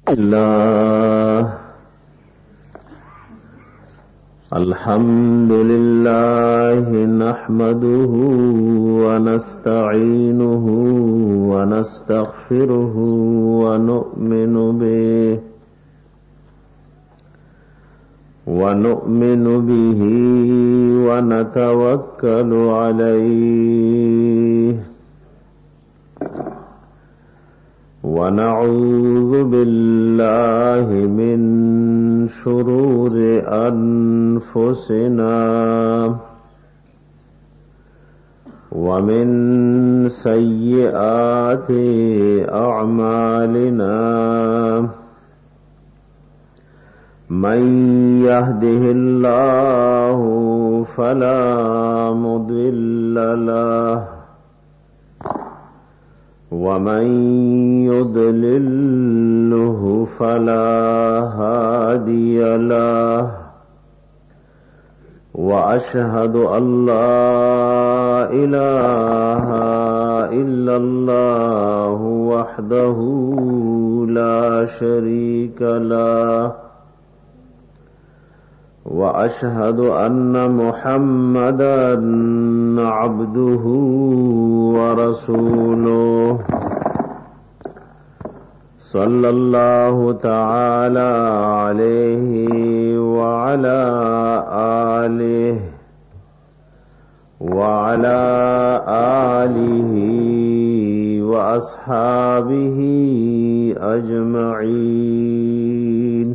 الله الحمد لله نحمده ونستعينه ونستغفره ونؤمن به ونتوكل عليه ونعوذ بالله من شرور أنفسنا ومن سيئات أعمالنا من يهده الله فلا مضل له ومن يضلله فلا هادي له وأشهد أن لا إله إلا الله وحده لا شريك له وأشهد أن محمدًا عبده ورسوله صلى الله تعالى عليه وعلى آله وأصحابه أجمعين.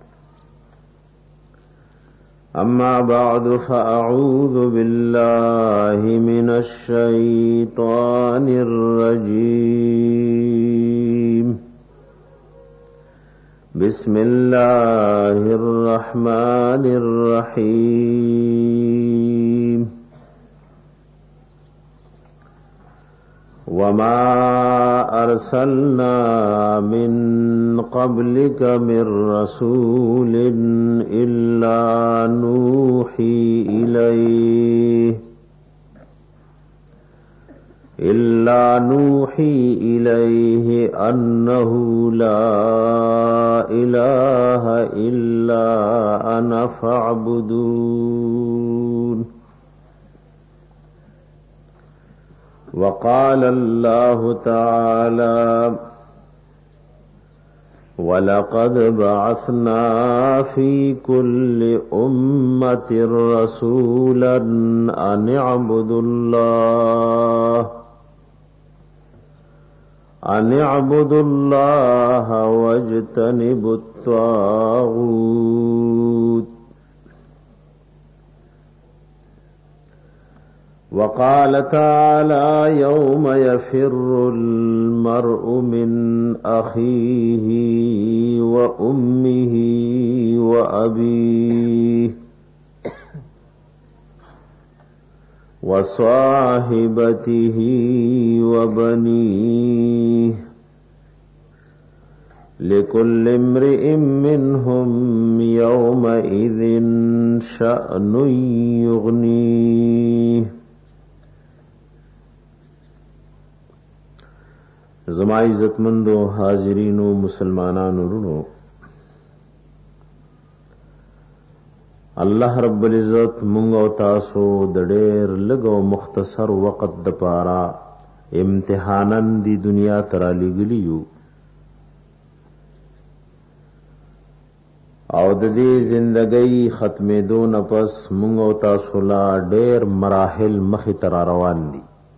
أما بعد فأعوذ بالله من الشيطان الرجيم. بسم الله الرحمن الرحيم. وما أرسلنا من قبلك من رسول إلا نوحي إليه أنه لا إله إلا أنا فاعبدون. وقال الله تعالى ولقد بعثنا في كل أمة رسولا أن اعبدوا الله واجتنبوا الطاغوت. وقال تعالى يوم يفر المرء من أخيه وأمه وأبيه وصاحبته وبنيه لكل امرئ منهم يومئذ شأن يغنيه. زما عزتمندو حاضرینو مسلمانانو ورونو، الله رب العزت مونږ او تاسو د ډېر لږ او مختصر وخت د پاره امتحانن دی دنیا ترا لګلیو او د دې زندګۍ ختمېدو نه پس مونږ او تاسو لا ډېر مراحل مخې ته روان دي.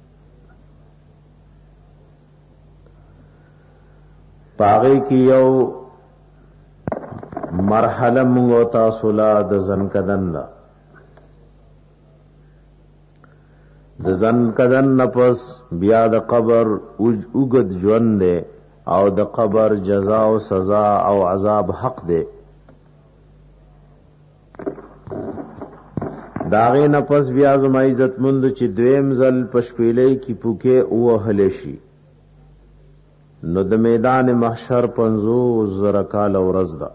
پاغی کی یو مرحله مونږ او تاسو لا د ځنکدن ده. د ځنکدن نه پس بیا د قبر اوږد ژوند دی او د قبر جزا او سزا او عذاب حق دی. داغې نه پس بیا زما عزتمند چې دویم ځل پشپیلې کی پوکې وهلی شي نو د میدان محشر 50,000 کال ورځ ده.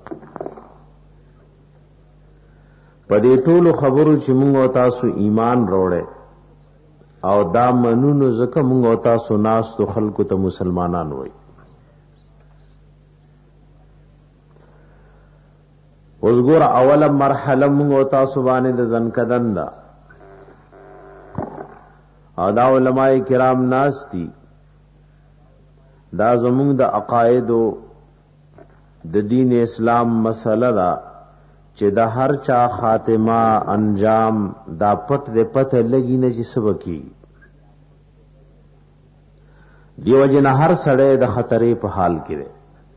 په دې ټولو خبرو چې موږ او تاسو ایمان وروړې او دا منونو ځکه موږ او تاسو ناس تو خلکو ته مسلمانان وای. اوس ګور اوله مرحله موږ او تاسو باندې د ځنکدن دا او دا علماء کرام ناس دي دا زموږ د عقاید او د دین اسلام مسله دا چې د هر چا خاتمه انجام دا پټ دې پته لګی نه چې سبکی دیو جن هر سړی د خطرې په حال کې دی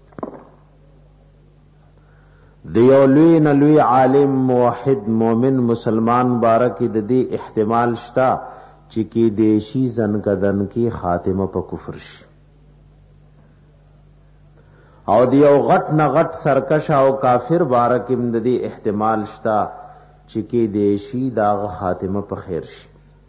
دیو لوی نه لوی عالم موحد مومن مسلمان بارک د دې احتمال شتا چې کې دیشی زنکدن کی خاتمه په کفر شي او دیو غټ نه غټ سرکش او کافر بارک د دې احتمال شتا چې کې دیشی دا خاتمه په خیر شي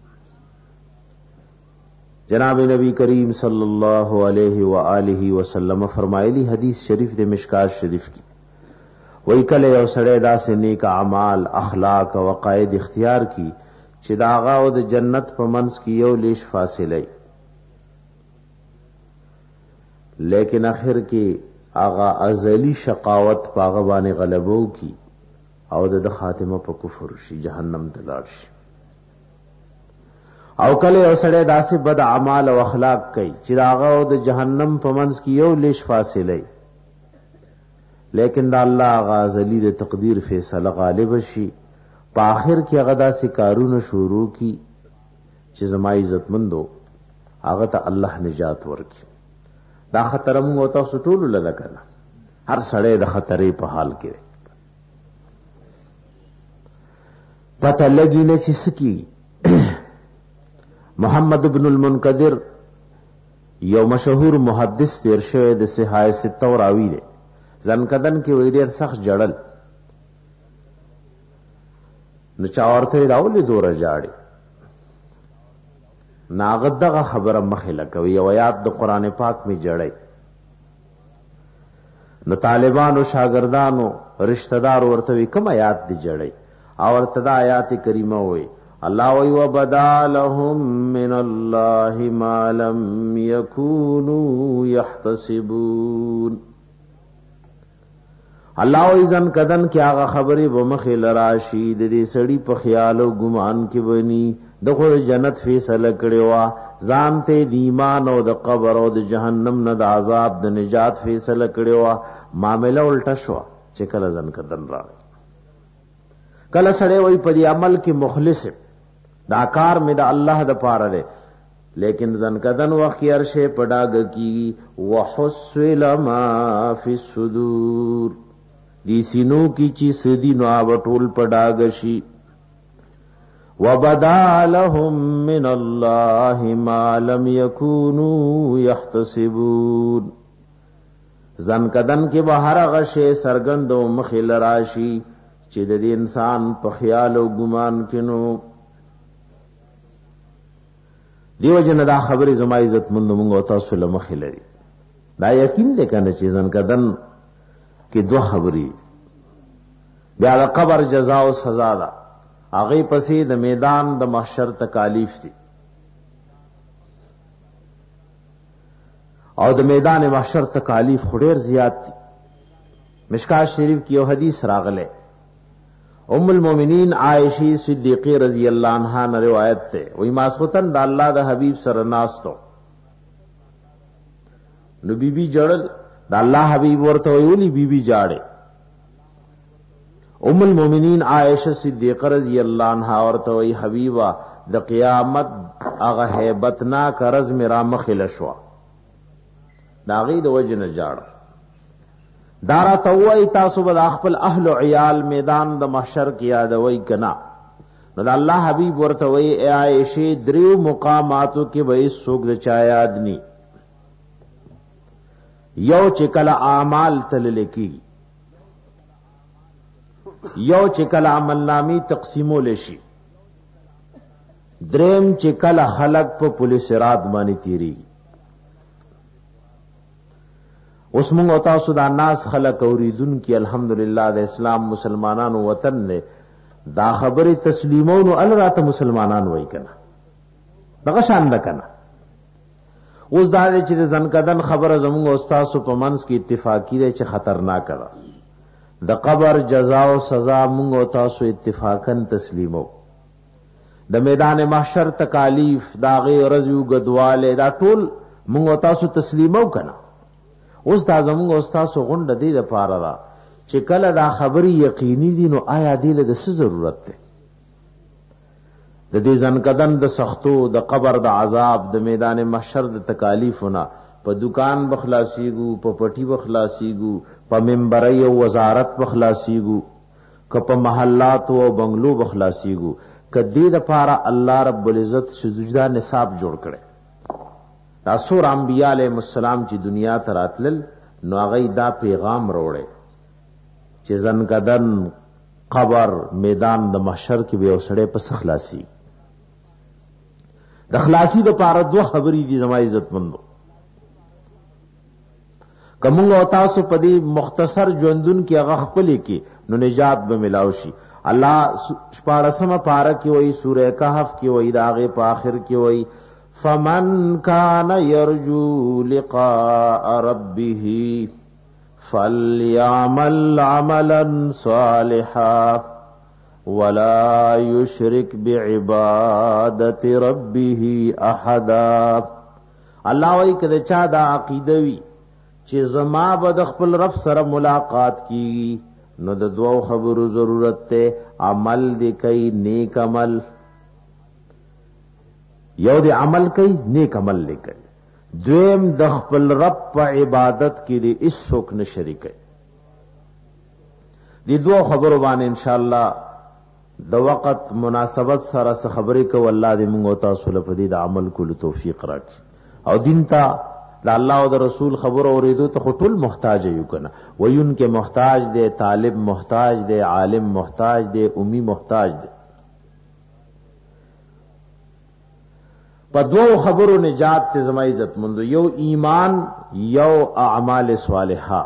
جناب نبی کریم صلی اللہ علیہ وآلہ وسلم فرمایلی حدیث شریف دے مشکات شریف کی وی کلے او سڑے دا سے نیک اعمال اخلاق و عقائد اختیار کی چې دا آغا او د جنت په منځ کې یو لیش فاصله لیکن اخر کې آغا ازلی شقاوت پاغه باندې غلبو کی او د خاتمه په کفر شي جهنم ته لاړ شي او کله او سړی داسې بد اعمال او اخلاق کوي چې داغه او د جهنم په منځ کې یو لیش فاصله لیکن دا الله غازلی د تقدیر فیصله غالب شي په آخر کې هغه داسې کارونه شروع کی چې زما عزت مندو هغه ته الله نجات ورکړي دا خطر موږ او تاسو ټول لږه کنه هر سړی د خطرې په حال کې پته لګی نه چې سکی محمد ابن المنقدر یو مشهور محدث تیر شوی د صحاح سته راوی دی ځنکدن کې وی ډیر سخت جړل نو چا ورته راولې زور جاړي ناغدغه خبره مخه لکوي یو آیات د قران پاک می جړای نو طالبانو شاګردانو رشتہ دار ورته کوم آیات دی جړای او ورته دا آیات کریمه وای الله وی وبدا لهم من الله ما لم يكونوا يحتسبون الله وی ځن کدن کې هغه خبرې به مخې لراشي د دې سړی په خیال او ګمان کې بني دغه جنت فیصله کړي وا ځان ته د ایمان او د قبر او د جهنم نه د عذاب د نجات فیصله کړي وا معاملې الټه شو چې کله ځن کدن راغی کله سړی وی په دې عمل کې مخلص دا کار می دا الله د پاره ده لیکن زنکدن وخت ارشه پډاګ کی وحسل ما فی الصدور دی سینو کی چی سدی نو ټول پډاګ شي وبدا لهم من الله ما لم يكونوا يحتسبون زنکدن کې بهر غشه سرګندو مخل راشي چې د انسان په خیال او ګمان کې نو دیو جن دا خبر زما عزت مند مونږ او تاسو له مخې لري دا یقین دې کنه چې ځنکدن کې دوه خبرې بیا د قبر جزاء او سزا ده هغه پسې د میدان د محشر تکالیف دي او د میدان محشر تکالیف خډیر زیات دي مشکات شریف کی یو حدیث راغله ام المومنین عائشہ صدیقہ رضی اللہ عنہا نے روایت تے وہی ماسختن د الله د حبیب سره ناستو نو بی بی جړل د الله حبیب ورته ویلی بی بی جاړه ام المومنین عائشہ صدیقہ رضی اللہ عنہا ورته وی حبیبا د قیامت هغه hebatna کرز میرا مخله شو داغي د وجنه جاړه دارا توئی تاسو بد خپل اهل او عیال میدان د محشر کې یادوي کنا نو د الله حبیب ورته وی اے عائشہ دریو مقاماتو کې به سوګ د چا یاد ني یو چې کله اعمال تل لکی یو چې کله عمل نامې تقسیمول شي دریم چې کله خلق په پولیس رات باندې تیری اوس موږ او تاسو د ناس خلق اوریدون کی الحمدلله د اسلام مسلمانانو وطن نه دا خبره تسلیمون ال راته مسلمانان وای کنه دغه شان ده کنه اوس دا چې ځنکدن خبره زموږ او تاسو په منځ کې اتفاقی ده چې خطرناک ده د قبر جزا او سزا موږ او تاسو اتفاقا تسلیمو. د میدان محشر تکالیف داغه رزو غدواله دا ټول موږ او تاسو تسلیمو کنه. اوس دا زموږ او تاسو غونډه دی د پاره را چې کله دا خبري یقیني دي نو آیا دی له څه ضرورت ده؟ د دې ځنکدن د سختو د قبر د عذاب د میدان محشر د تکالیفونه په دکان بخلاصيګو په پټي بخلاصيګو په منبري او وزارت بخلاصيګو ک په محلات او بنگلو بخلاصيګو کدی د پاره الله رب العزت سجدا نصاب جوړ کړي. دا سور انبیاء علیهم السلام چې دنیا ته راتلل نو هغه دا پیغام وروړي چې ځنکدن قبر میدان د محشر کې به وسړې په خلاصي. د خلاصي د پاره دوه خبرې دي زما عزت مندو. کومه او تاسو په دې مختصر ژوندون کې هغه خپل کې نو نجات به ملاوي شي. الله شپارسمه پاره کې وایي سوره کهف کې وایي داغه په آخر کې وایي فمن کان یرجو لقاء ربه فلیعمل عملا صالحا ولا یشرک بعبادت ربه احدا. الله وایي کله چا دا عقیده وي چې زما به د خپل رب سره ملاقات کیږي نو د دوو خبرو ضرورت ته عمل دی کوي نیک عمل. یو دی عمل کوي نیک عمل لیکي. دویم د خپل رب په عبادت کې دی هیڅوک نه شریک. دی دوه خبرو باندې ان شاء الله د وخت مناسبت سره څه خبرې کو. الله دې موږ او تاسو له دې د عمل کولو توفیق راکړي او دین ته د الله او د رسول خبر اوریدو ته ټول محتاج یو کنه. وین کې محتاج دی، طالب محتاج دی، عالم محتاج دی، امی محتاج دی. په دوه خبرو نجات ته زما عزت مند. یو ایمان، یو اعمال صالحه.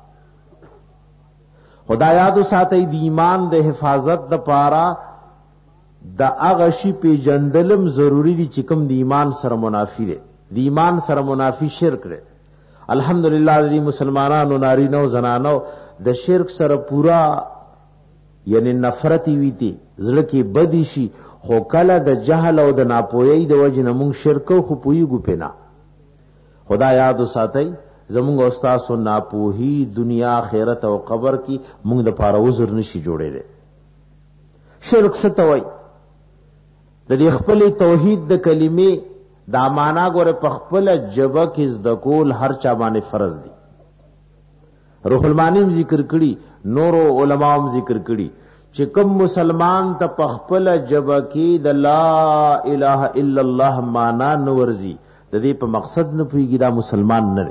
خدایاتو ساتي د ایمان د حفاظت د پاره د هغه شی په جندلم ضروری دي چې کوم د ایمان سره منافی دی. د ایمان سره منافی شرک دی. الحمدلله د مسلمانانو نارینه او زنانو د شرک سره پورا یعنی نفرت وی دي زړه کې بدی شي. خو کله د جهل او د ناپوهی د وجه نه مونږ شرک خو پویګو پینا. خدا یاد ساتي زمونږ استاد او ناپوهی دنیا آخرت او قبر کې مونږ د پاره عذر نشي جوړې دي. شرک څه ته وای؟ د دې خپل توحید د کلمې دا معنا ګوره په خپل جبه کې ذکول هر چا باندې فرض دي. روح المانی ذکر کړي، نورو علماء ذکر کړي چې کوم مسلمان ته په خپل جبه کې د لا اله الا الله معنا نورزي د دې په مقصد نه پويږي دا مسلمان نه دی.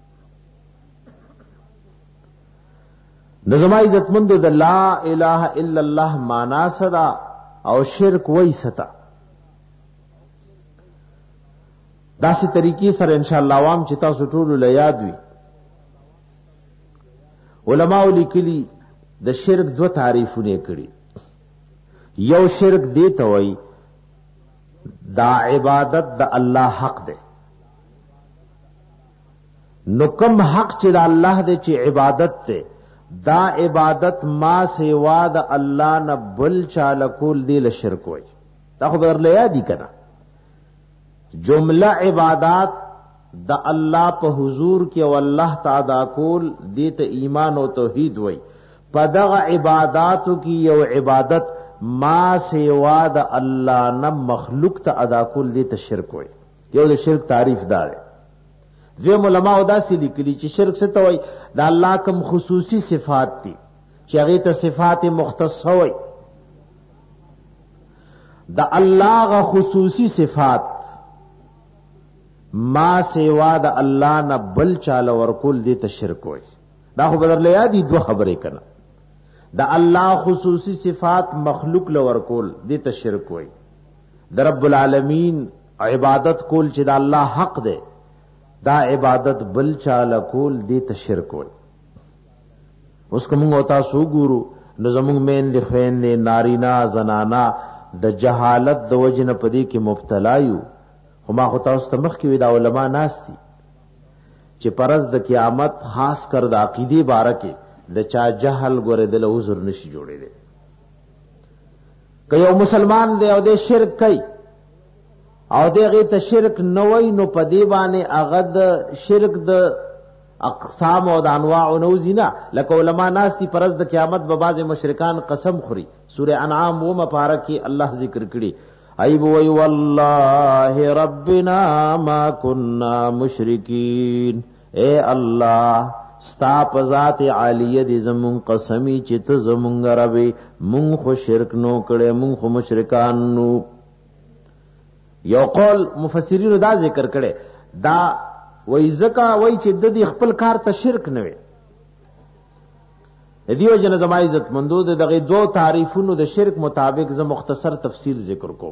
نظم عزت مند د لا اله الا الله معنا صدا او شرک وای ستا. داسې طریقې سره ان شاء الله عوام چې تاسو ټول له یاد وي. علماء لیکلي د شرک دو تعریفونه کړي. یو شرک دی ته وای دا عبادت د الله حق دی. نو کوم حق چې د الله دی چې عبادت دی دا عبادت ما سوا د الله نه بل چاله کول دی له شرک وای. دا خو برله یادی کنه. جمله عبادات د الله په حضور کې او الله تعالی کول دې ته ایمان او توحید وای. په دغه عباداتو کې یو عبادت ما سوا د الله نه مخلوق ته ادا کول دې ته شرک وای. یو د شرک تعریف دار. زم علماء داسې لیکلي چې شرک څه ته وای؟ د الله کوم خصوصي صفات دي چې هغه ته صفات مختصه وای. د الله غ خصوصي صفات ما سوا د الله نه بل چاله ورکول دي ته شرک وای. دا خو بدرله یادي دوه خبرې کنا. د الله خصوصي صفات مخلوق له ورکول دي ته شرک وای. د رب العالمین عبادت کول چې د الله حق دی دا عبادت بل چاله کول دي ته شرک وای. اوس کوم او تاسو ګورو نو زموږ مین دي خوین دي نارینا زنانا د جهالت د وجنه پدې کې مبتلا یو. ما خو تاسو ته مخ کې دا علما ناس دي چې پرز د قیامت خاص کر د عقیده باره کې د چا جهل ګوره د له عذر نشي جوړېدی. که یو مسلمان دی او د شرک کوي او دغه ته شرک نه وای نو په دی باندې هغه د شرک د اقسام او د انواع نو زینا لکه علما ناس دي پرز د قیامت به بعض مشرکان قسم خوري. سوره انعام و مبارک کې الله ذکر کړي ایب وی والله ربنا ما كنا مشرکین، اے الله ستا په ذات عالیه دې زمون قسمی چې ته زمونږ رب مونږ خو شرک نو کړي، مونږ خو مشرکان نو. یو قول مفسرینو دا ذکر کړي دا وای زکا وای چې د دې خپل کار ته شرک نه وي. دیو جن زما عزت مندو دغه دو تعریفونو د شرک مطابق ز مختصر تفصیل ذکر کو.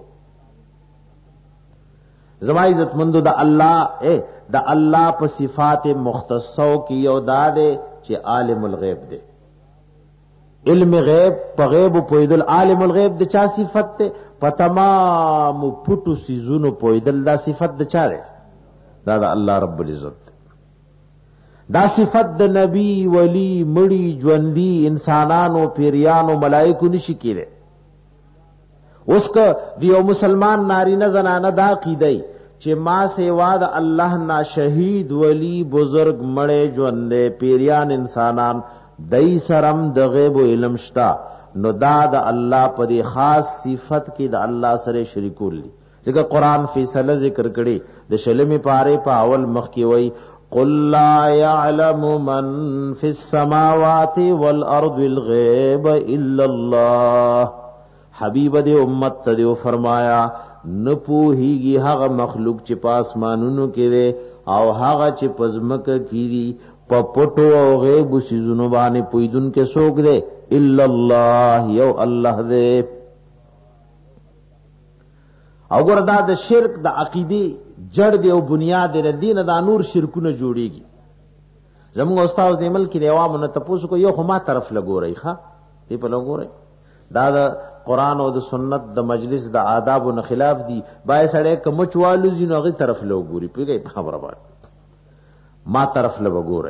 زما عزت مندو د الله په صفات مختصو کې یو داده چې عالم الغیب دی. علم غیب په غیب پویدل عالم الغیب د چا صفت ته په تمام پټو سيزونو پویدل دا صفت د چا ده؟ دا د الله رب العزت. دا صفت د نبی ولی مړی ژوندۍ انسانانو پیریانو ملائکو نشي کېده. اوس که دیو مسلمان نارینه زنانه دا عقیده چې ما سیوا د الله نا شهید ولی بزرگ مړی ژوندې پیریان انسانان دای سرم د غیب علم شتا، نو دا د الله په دې خاص صفت کې د الله سره شریکول دي. ځکه قرآن فیصله ذکر کړي د شلمې پاره په اول مخ کې وای قل لا يعلم من في السماوات والارض الغيب الا الله. حبیب دې امت ته فرمایا نه پوهیږي هغه مخلوق چې په اسمانونو کې دی او هغه چې په ځمکه کې دی په پټو او غیب سيزونو باندې پویدون کې څوک دی؟ الا الله، یو الله دی. او ګور دا د شرک د عقیده جړ دی او بنیاد دی، دین دا نور شرکونه جوړیږي. زموږ استاد د ملک دی عوامو نه تاسو کو یو خما طرف لګورئ ښا دی په لګورئ. دا د قرآن او د سنت د مجلس د آداب او خلاف دي. بای سړی کوم چوالو زینو غي طرف لګوري پیږي خبره باندې ما طرف لګورئ.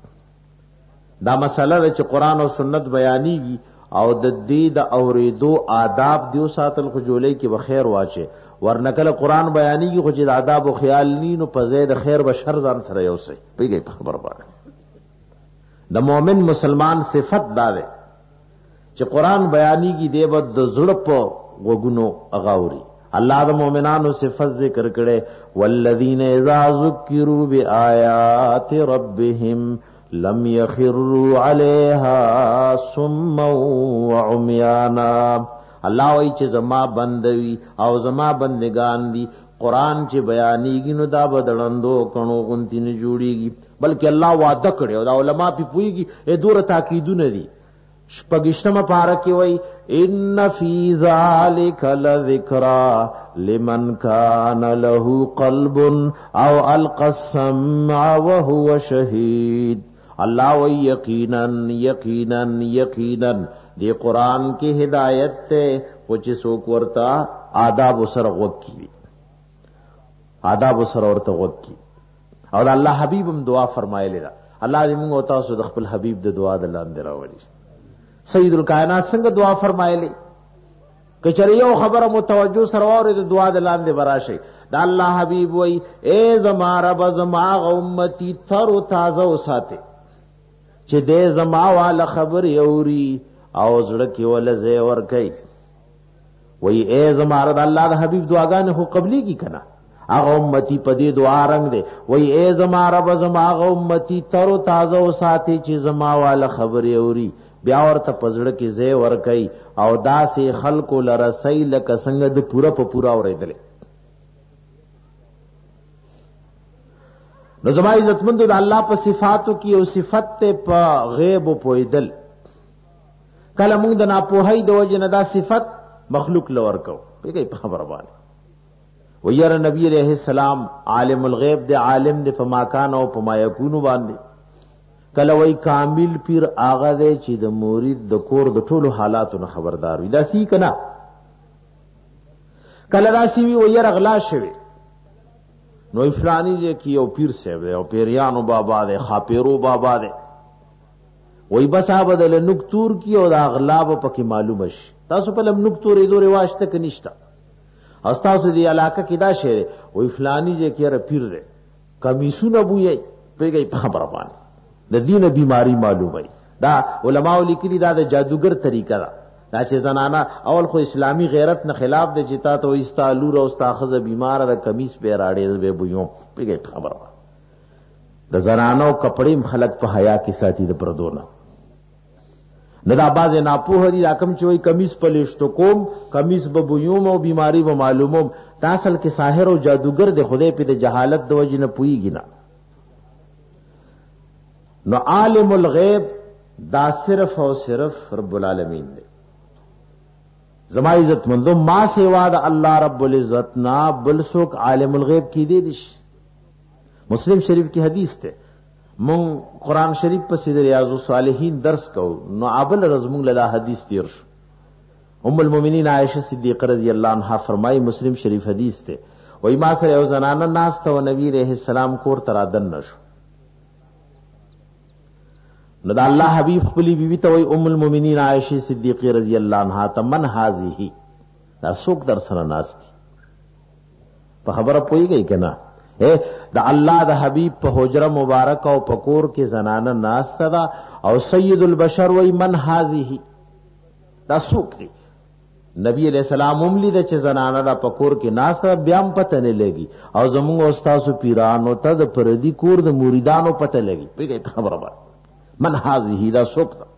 دا مسله چې قرآن او سنت بیانېږي او د دې د اوریدو آداب دیو ساتل خو جولې کې بخیر واچي، ورنکله قرآن بیانېږي خو چې د آداب او خیال نینو په زید خیر به شر ځان سره یوسي پیږي خبره باندې. د مؤمن مسلمان صفت دا ده چې قرآن بیانېږي دی به د زړه په وګونو اغاوري. الله د مؤمنانو صفت ذکر کړي والذین اذا ذکروا بآیات ربهم لم يخروا عليها صما وعميانا. الله وایي چې زما بندوي او زما بندگان دي قرآن چې بیانېږي نو دا بدلندو کڼو غونتی نه جوړيږي، بلکې الله وعده کړي او دا علما په پويږي دوره تاکیدونه دي. شپږشتمه پاره کې وای ان فی ذلک لذکرا لمن کان له قلب او القى السمع وهو شهید. الله وای یقینا یقینا یقینا دی قرآن کې ہدایت ته او چې څوک ورته آداب سره وکړي، آداب سره ورته وکړي. او الله حبیبم دعا فرمایلی دا الله دې موږ او تاسو د خپل حبیب د دعا د لاندې راوړي. سید الکائنات څنګه دعا فرمایلی؟ کچره یو خبره متوجه سره وره د دعا د لاندې براشي. دا الله حبیب وای اے زما رب زما امتی تر تازه وساته چې دې زما والا خبر یوري او زړه کې ول زه ور کوي. وای اے زما رب الله د حبیب دعاګانې خو قبلي کی کنا هغه امتی په دې دعا رنگ دے. وای اے زما رب زما امتی تر تازه وساته چې زما والا خبر یوري بیا ورته پزړه کې زه ور کوي او داسې خلکو لرسي لکه څنګه د پورا په پورا اورېدل. نو زما عزتمند د الله په صفاتو کې او صفت ته په غیب پویدل کله موږ د ناپوهۍ د وجه نه دا صفت مخلوق لور کو پیږي په خبره باندې. ويره نبی عليه السلام عالم الغیب دی، عالم دی په ما کان او په ما یکون باندې. کله وای کامل پیر آغا دی چې د مرید د کور د ټولو حالاتو نه خبردار وي. دا سی کنا کله راسی وی ويره غلا شوی نو فلانی چې یو پیر صاحب دی او پیریانو بابا دی خاپیرو بابا دی وای بس بدل نکتور کی او دا اغلاب پکې معلومه شي. تاسو په لم نکتور دې رواج ته کنيشتا استاسو دی علاقه کې دا شعر وای فلانی چې کېره پیر دی کمیسونه بوې پیږي په خبره باندې د دین بیماری معلومه. دا علماء لیکلي دا د جادوګر طریقه ده. دا چې زنانا اول خو اسلامی غیرت نه خلاف د جتا ته استالور او استاخذ بیمار د کمیس په راړې به بویو پیږي په خبره. د زنانو کپڑے خلق په حیا کې ساتي د پردونه نه دا باز نه په هدي راکم چوي کمیس پلیشتو کوم کمیس ببویوم او بیماری به معلوموم. دا اصل کې ساحر او جادوګر د خدای په د جهالت د وجې نه پويږي نه. نو عالم الغیب دا صرف او صرف رب العالمین دی. زما عزت مندو ما سوا د الله رب العزت نا بل څوک عالم الغیب کی دی نش. مسلم شریف کی حدیث ته مون قرآن شریف په سید ریاض الصالحین درس کو نو ابل رزمون له حدیث تیر شو. ام المؤمنین عائشہ صدیقہ رضی اللہ عنہا فرمائی مسلم شریف حدیث ته وای ما سره یو زنانه ناس ته نبی علیہ السلام کور ترادن نشو. نو دا الله حبیب خپلی بیوی ته وای ام المؤمنین عائشہ صدیقہ رضی اللہ عنہا ته من هذه دا څوک در سره ناس دي په خبره پويږي کنه. دا الله د حبیب په حجره مبارک او پکور کې زنانه ناس تدا او سید البشر وای من هذه دا څوک دی. نبی علیہ السلام عملی د چې زنانه دا پکور کې ناس تدا بیا هم پته نه لګي او زموږ استادو پیرانو ته د پردي کور د مریدانو پته لګي پیږي خبره ده. من هذه دا څوک ده.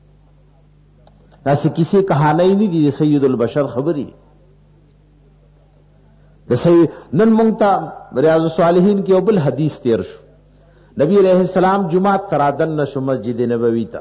دا څه کیسه کہانی نه دي سید البشر خبري د صحیح نن مونږ ته ریاض الصالحین کې بل حدیث تیر شو. نبی علیہ السلام جمعه ترادن نشو مسجد نبوی ته.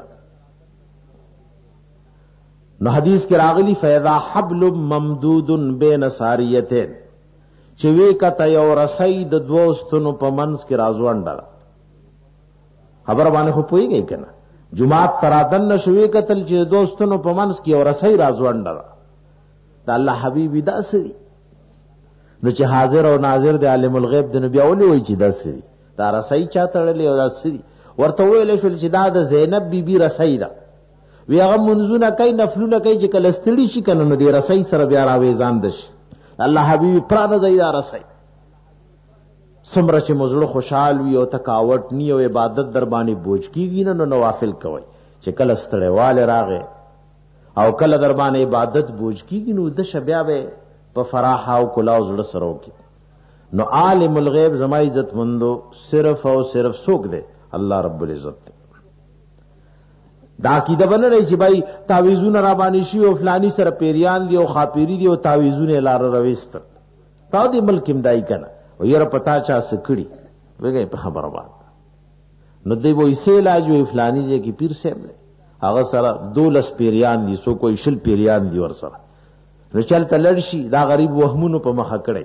نو حدیث کې راغلی فیضا حبل ممدود بین ساریتین چې وی کته یو رسید دوستونو په منځ کې رازوانډه خبر باندې خو پويږي کنه. جمعه ترادن نشو وی کتل چې دوستونو په منځ کې یو رسید رازوانډه دا الله حبیبی دا سری. نو چې حاضر او ناظر د عالم الغیب د نبی اولی وای چې دا سری دا رسای چا تړلې او دا سری ورته ویل شو چې دا د زینب بیبي رسای ده. وی هغه منځونه کوي نفلونه کوي چې کله ستړي شي کنه نو دی رسای سره بیا راوېزان دشي. الله حبیب پرانه دی دا رسای سمره چې مزړه خوشحال وي او تکاوت نی او عبادت در باندې بوج کیږي نو نوافل کوي چې کله ستړیواله راغې او کله در باندې عبادت بوج کیږي نو د شبابه په فراح او کلاو زړه سره وکي. نو عالم الغیب زما عزت مندو صرف او صرف څوک دی الله رب العزت دی. دا عقیده بنه چې بھائی تعویذونه را باندې شي او فلانی سره پیریان دی او خاپیری دی او تعویذونه لار رويست تا دې ملک امدای کنه او یره پتا چا سکړي وګي په خبره باندې نو دی وې سه علاج وی فلانی دی کی پیر صاحب هغه سره 12 پیریان دي سو کوئی شل پیریان دي ور سره رچل تلړشي دا غریب وهمونو په مخه کړي.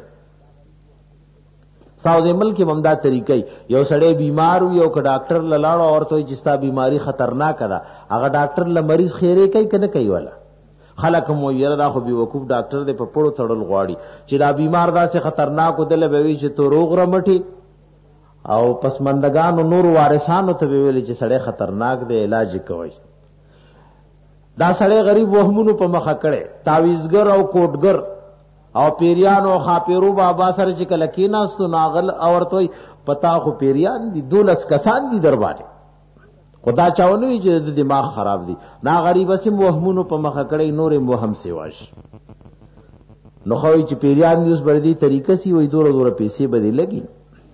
ساوځ ملک ممدا طریقې یو سړی بیمار وي او ک ډاکټر لاړو اورته چې ستا بیماری خطرناک ده هغه ډاکټر له مریض خیره کوي کنه کوي والا خلک مو یره دا خو بي وقوف ډاکټر دې په پړو تړل غواړي چې دا بیمار دا څه خطرناک ودل به وي چې تو روغ رمټي او پسمندگان او نور وارثانو ته ویل چې سړی خطرناک دی علاج کوي. دا سړی غریب وهمونو په مخه کړي تعویذګر او کوټګر او پیریان او خاپیرو بابا سره چې کله کیناستو ناغل اورتوي پتا خو پیریان دي 12 کسان دي درباره خدا چاونوي چې د دماغ خراب دي نا غریب سم وهمونو په مخه کړي نور وهم سیواش نو خوي چې پیریان دي اوس بردي طریقې سی وې دور پیسې بدې لګي.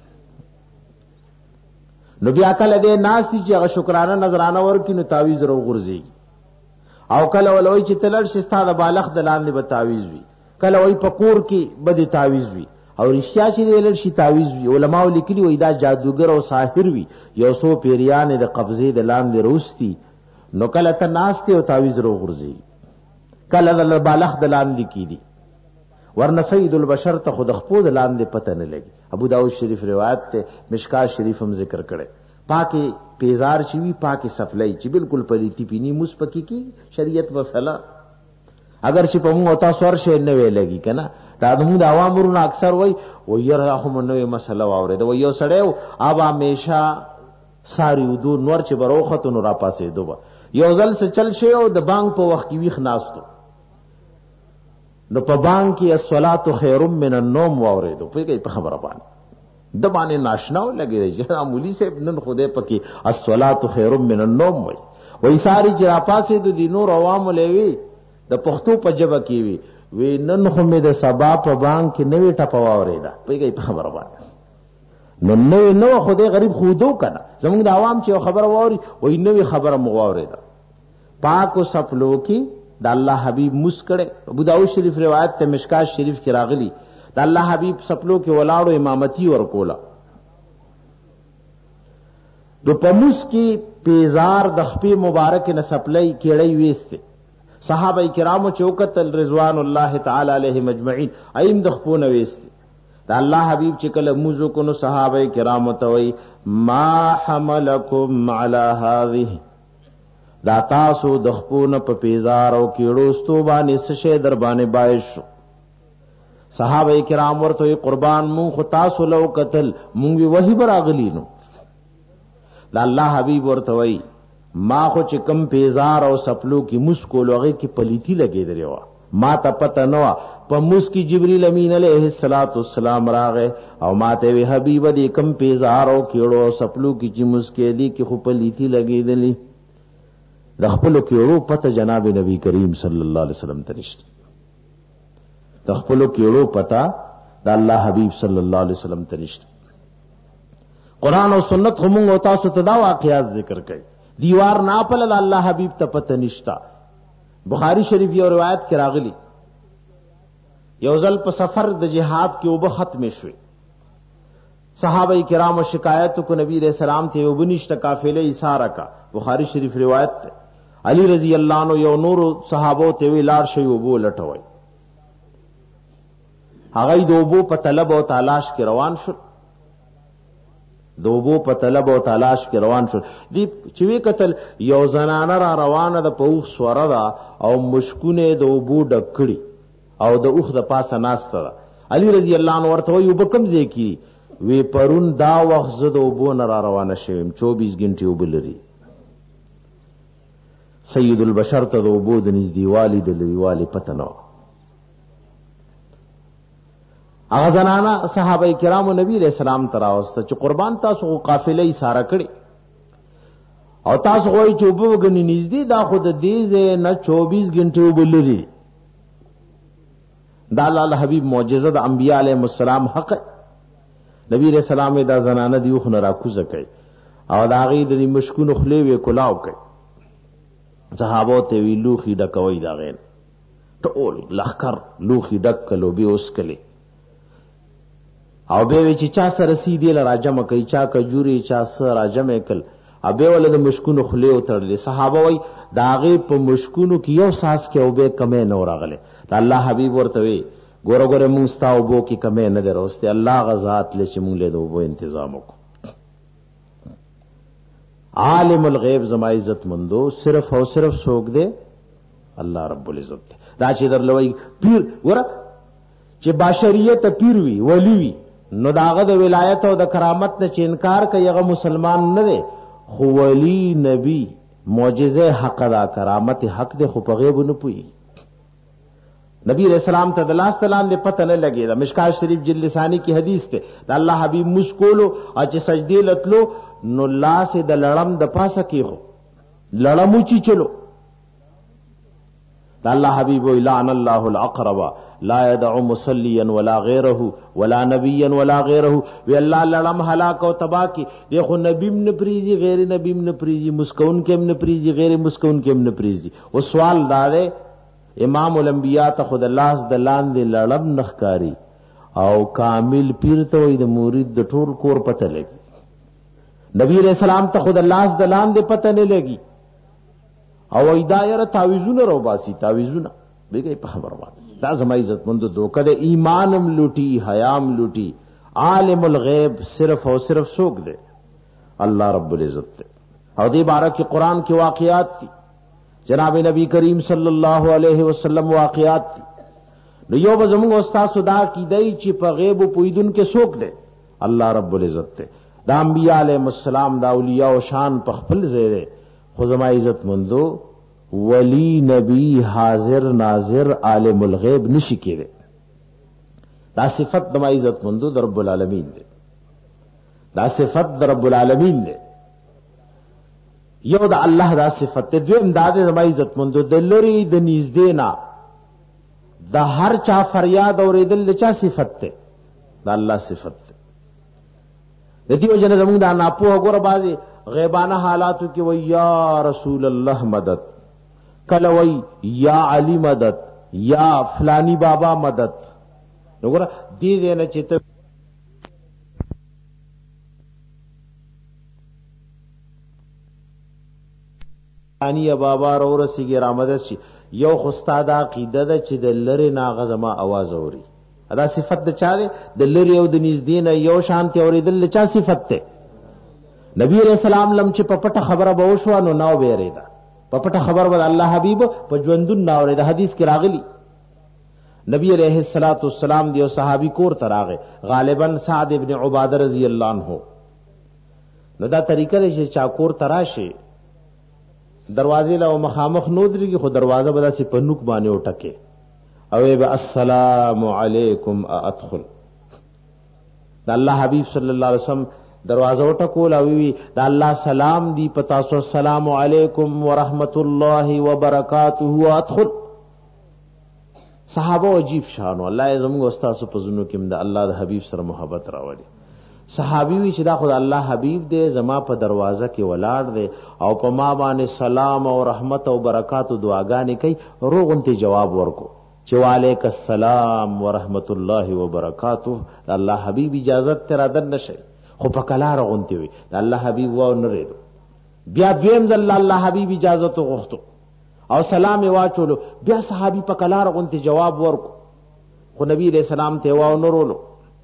نو بیا کله دې ناس دي چې شکرانه نظرانه ورکې نو تعویذ رو غرزي او کله ولوي چې تلل شستا د بالغ دلان نه بتاویز وی کله وای پکور کې بده تعویز وی او رښتیا چې دلل شي تعویز وی علماء لیکلي وای دا جادوګر او ساحر وی یو سو پیریان د قبضه دلان دی روستي نو کله ته ناشته او تعویز رو غرزي کله د بالغ دلان دی کی دي ورنه سید البشر ته خود خپل دلان دی پته نه لګي. ابو داؤد شریف روایت ته مشکات شریف هم ذکر کړي پاکي پیزار چوي پاکي سفلای چې بالکل پلیتی پینی مسپکی کی شریعت مسله اگر چې په موږ تاسو ورشه نه وی لګي کنه دا موږ د عوامرونو اکثر وای و يره هم نوې مسله واورید و یو سړیو اب همیشه ساری ودو نور چې بروخته نو را پاسې دوبه یو ځل څه چل شي او د بانک په وخت کې ویښ ناستو نو په بانک کې الصلاۃ خیر من النوم واورېدو په په خبره باندې د باندې ناشناو لګی چې معمولی سے نن خوده پکې الصلاۃ خیر من النوم وای ساری چې را پاسې د نور عوام لوي د پښتو په جبه کې وی نن خو مې د سبا په بانک کې نوې ټپه واورېده په خبره باندې نو نو خدای غریب خودو کنه زمونږ د عوام چې خبره ووري وای نوې خبره مو واورېده پاک او سپلو کې د الله حبیب مسکړه ابو داؤد شریف روایت ته مشکات شریف کې راغلی د الله حبیب سپلو کې ولاړو امامتی ورکولا دو پموس کې پیزار د خپې مبارک نه سپلای کېړی وېسته صحابه کرامو چوکتل رضوان الله تعالی علیهم اجمعین ایم د خپو نه وېسته دا الله حبیب چې کله موزو کو نو صحابه کرامو ته وی ما حملکم علی هذه دا تاسو د خپونه په پیزار او کېړوستو باندې سشه در باندې بایش صحابه کرام ورته قربان مون خو تاسو لو قتل مونږ وਹੀ براغلی نو دا الله حبیب ورته وی ما خو چې کم پیزار او سپلو کی مسکو لوغه کی پلیتی لګې دروا ما ته پته نو په مسکی جبرئیل امین علیہ الصلوۃ والسلام راغه او ما ته وی حبیب دې کم پیزار او کېړو سپلو کی چې مسکې دي کی خو پلیتی لګې دلی د خپل کېړو پته جناب نبی کریم صلی الله علیه وسلم ته نشته د خپل کېړو پته د الله حبیب صلی الله علیه وسلم ته نشته قرآن او سنت هم او تاسو ته دا واقعات ذکر کړي دیوار ناپل د الله حبیب ته پته نشتا بخاری شریف یو روایت کې راغلی یو ځل په سفر د جهاد کې وب ختم شوي صحابه کرام شکایت کو نبی علیہ السلام ته وبنشت قافله ایثار کا بخاری شریف روایت ته علی رضی اللہ عنہ یو نور صحابو ته وی لار شي وبو لټوي هغه دوبو په طلب او تلاش کې روان شو دوبو په طلب او تلاش کې روان شو دی چې وی قتل یو زنانه را روانه د پوخ سوره دا او مشکونه دوبو ډکړي او د اوخ د پاسه ناسته علی رضی اللہ عنہ ورته وی وبکم ځکی وی پرون دا وخت زه دوبو نه را روانه شوم 24 غنټې وبلري سید البشر ته دوبو د نږدېوالي د لویوالي پته نو هغه زنانا صحابه کرامو نبی علیہ السلام تراوسته چې قربان تاسو قافله یې ساره کړي او تاسو وایي چې وبګنی نږدې دا خود دې نه 24 غنټې وبلري دا الله حبیب معجزه د انبیاء علیهم السلام حق نبی علیہ السلام دا زنانه دی خو نه راکوزه کوي او دا غي د مشکونو خلی وی کلاو کوي صحابه ته وی لوخي ډکوي دا غین ټول لخر لوخي ډک کلو به اوس کلی او به چې چا سره سیدی ل راجم کوي چا کجوري چا سره راجم کل ابه ول د مشکونو خلی او تړلې صحابه وای داغه په مشکونو کې یو ساس کې او به کمه نه راغله الله حبیب ورته وی ګوره ګوره مونږ ستاو بو کې کمه نه دروسته الله غزاد لې چې مونږ له دوه تنظیم وکړو عالم الغیب زما عزت مندو صرف او صرف سوګ دے الله رب العزت دا چې درلوي پیر ګوره چې بشریت پیر وی ولی وی نو داغه د ولایت او د کرامت نه چې انکار کوي هغه مسلمان نه دی خو ولی نبی معجزه حق دا کرامت حق دی خو په غیب نه پوي نبی علیہ السلام ته د لاس تلان دې پته نه لګي دا مشکات شریف جلد ثانی کی حدیث ته د الله حبیب مسکولو او چې سجدي لتلو نو لاس د لړم د پاسه کیخو لړم چی چلو د الله حبیب لعن الله الاقرب لا يدع مصليا ولا غيره ولا نبيا ولا غيره وی الله لړم هلاک او تبا کی دیکھو نبیم نه پریزي غیر نبیم نه پریزي مسکون کې نه پریزي غیر مسکون کې نه پریزي او سوال دار امام الانبیاء ته خود لاس د لاندې لړم نخکاری او کامل پیر ته وي د مرید د ټول کور پته لګي نبی رسول سلام ته خود لاس د لاندې پته نه لګي او ایدایر تعویذونه رو باسی تعویذونه بګي په خبر باندې دا زما عزت مند دوکه د ایمانم لوټي حیام لوټي عالم الغیب صرف او صرف سوق دے اللہ رب العزت او دی بارک قرآن کی واقعات تھی جناب نبی کریم صلی اللہ علیہ وسلم واقعات تھی نو یو بزمون استاد صدا کی دی چې په غیب پویدون کې سوق دے اللہ رب العزت دا انبیاء علیہ السلام دا اولیاء و شان په خپل ځای دی، خو زما عزت مندو ولی نبی حاضر ناظر عالم الغیب نشی کېږي. دا صفت د ما عزت مندو د رب العالمین دی، دا صفت د رب العالمین دی. یو د الله دا صفت دی. دویم دا د ما عزت مندو د لری د نږدې نه د هر چا فریاد اوریدل د چا صفت دی؟ د الله صفت دی. د دې وجه نه زموږ دا ناپوه ګوره بعضې غیبانه حالاتو کې وایي یا رسول الله مدد، کله وایي یا علی مدد، یا فلانی بابا مدد. نو ګوره دې ځای نه چې ته فلانی بابا را ورسېږي را مدد شي، یو خو ستا دا عقیده ده چې د لرې نه هغه زما اواز اوري. دا صفت د چا دی؟ د لرې او د نږدې نه یو شانتې اورېدل د چا صفت دی؟ نبی علیہ السلام لم چې په پټه خبره به وشوه نو نه وبېرېده، په پټه خبر به الله حبیب په ژوندون نه اورېده. حدیث کې راغلی نبی علیہ السلام دی او صحابي کور ته راغی، غالبا سعد ابن عباده رضی الله عنه. نو دا طریقه دی چې چا کور ته راشي دروازې له مخامخ نو درېږي، خو دروازه به داسې په نوک باندې وټکې او به السلام علیکم ادخل. دا الله حبیب صلی الله علیه وسلم دروازه وټکول او وی دا الله سلام دی پتا سو السلام علیکم ورحمت الله وبرکاته ادخل. صحابه عجیب شانو، الله زموږ استاد په زونو کې د الله د حبیب سره محبت راوړي. صحابي وی چې دا خدای الله حبیب دی زما په دروازه کې ولاړ دی او په ما باندې سلام او رحمت او برکات او دعاګانې کوي. روغونته جواب ورکو چې وعلیک السلام ورحمت الله وبرکاته. الله حبیب اجازت تر ادن نشي، خو په کلار غونتی وي الله حبیب و نه ریدو. بیا دویم ځل الله حبیب اجازه غوښتو او سلام یې واچولو، بیا صحابي په کلار غونتی جواب ورکو، خو نبی علیہ السلام ته واو نه رولو،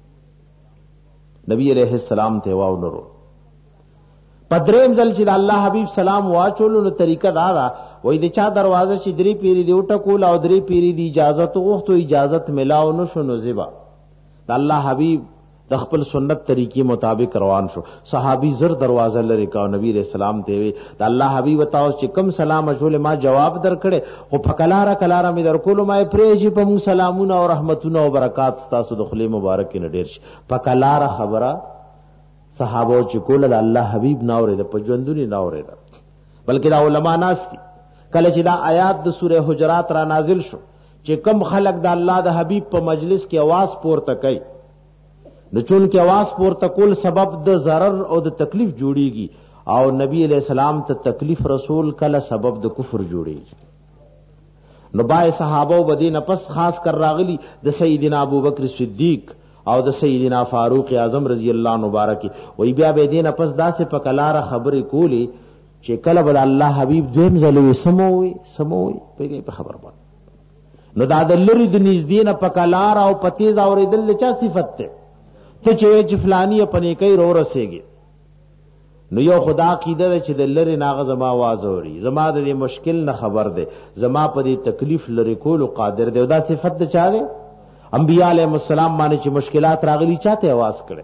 نبی علیہ السلام ته واو نه رولو. په دریم ځل چې الله حبیب سلام واچولو نو طریقه دا ده وای د چا دروازه چې درې پیری دی وټکول او درې پیری دی اجازه غوښتو، اجازت ملاو نه شو نو زیبا د الله حبیب د خپل سنت طریقې مطابق روان شو. صحابي زر دروازه لري کا نبی رسول الله ته وی د الله حبیب وتاو چې کم سلام اچول ما جواب درکړي، خو فکلاره کلاره می درکول ما پریږي په مون سلامونه او رحمتونه او برکات تاسو د خلی مبارک نه ډیر شي. فکلاره خبره صحابه چې کول د الله حبیب نه اورید، په ژوندونی نه اورید، بلکې دا علما ناس دي. کله چې دا آیات د سوره حجرات را نازل شو چې کم خلق د الله د حبیب په مجلس کې आवाज پورته کوي، نو چون کې आवाज پورته کول سبب د ضرر او د تکلیف جوړیږي، او نبی علیہ السلام ته تکلیف رسول کله سبب د کفر جوړیږي. نو بای صحابه بدین پس خاص کر راغلی د سیدنا ابوبکر صدیق او د سیدنا فاروق اعظم رضی الله عنه مبارک وی بیا به دین پس داسې پکلاره خبرې کولی چې کله بل الله حبیب دویم ځلوي سموي په خبر باندې. نو دا د لری د نږدې نه پکلاره او پتیز اوریدل چا صفت ته؟ ته چې فلانی په نیکۍ رو رسېږي نو یو خدا عقیده چې د لری ناغه زما आवाज اوري، زما د مشکل نه خبر ده، زما په دې تکلیف لری کول قادر ده. دا صفت ده چا ده؟ انبیاء علیہ السلام باندې چې مشکلات راغلي چاته आवाज کړي؟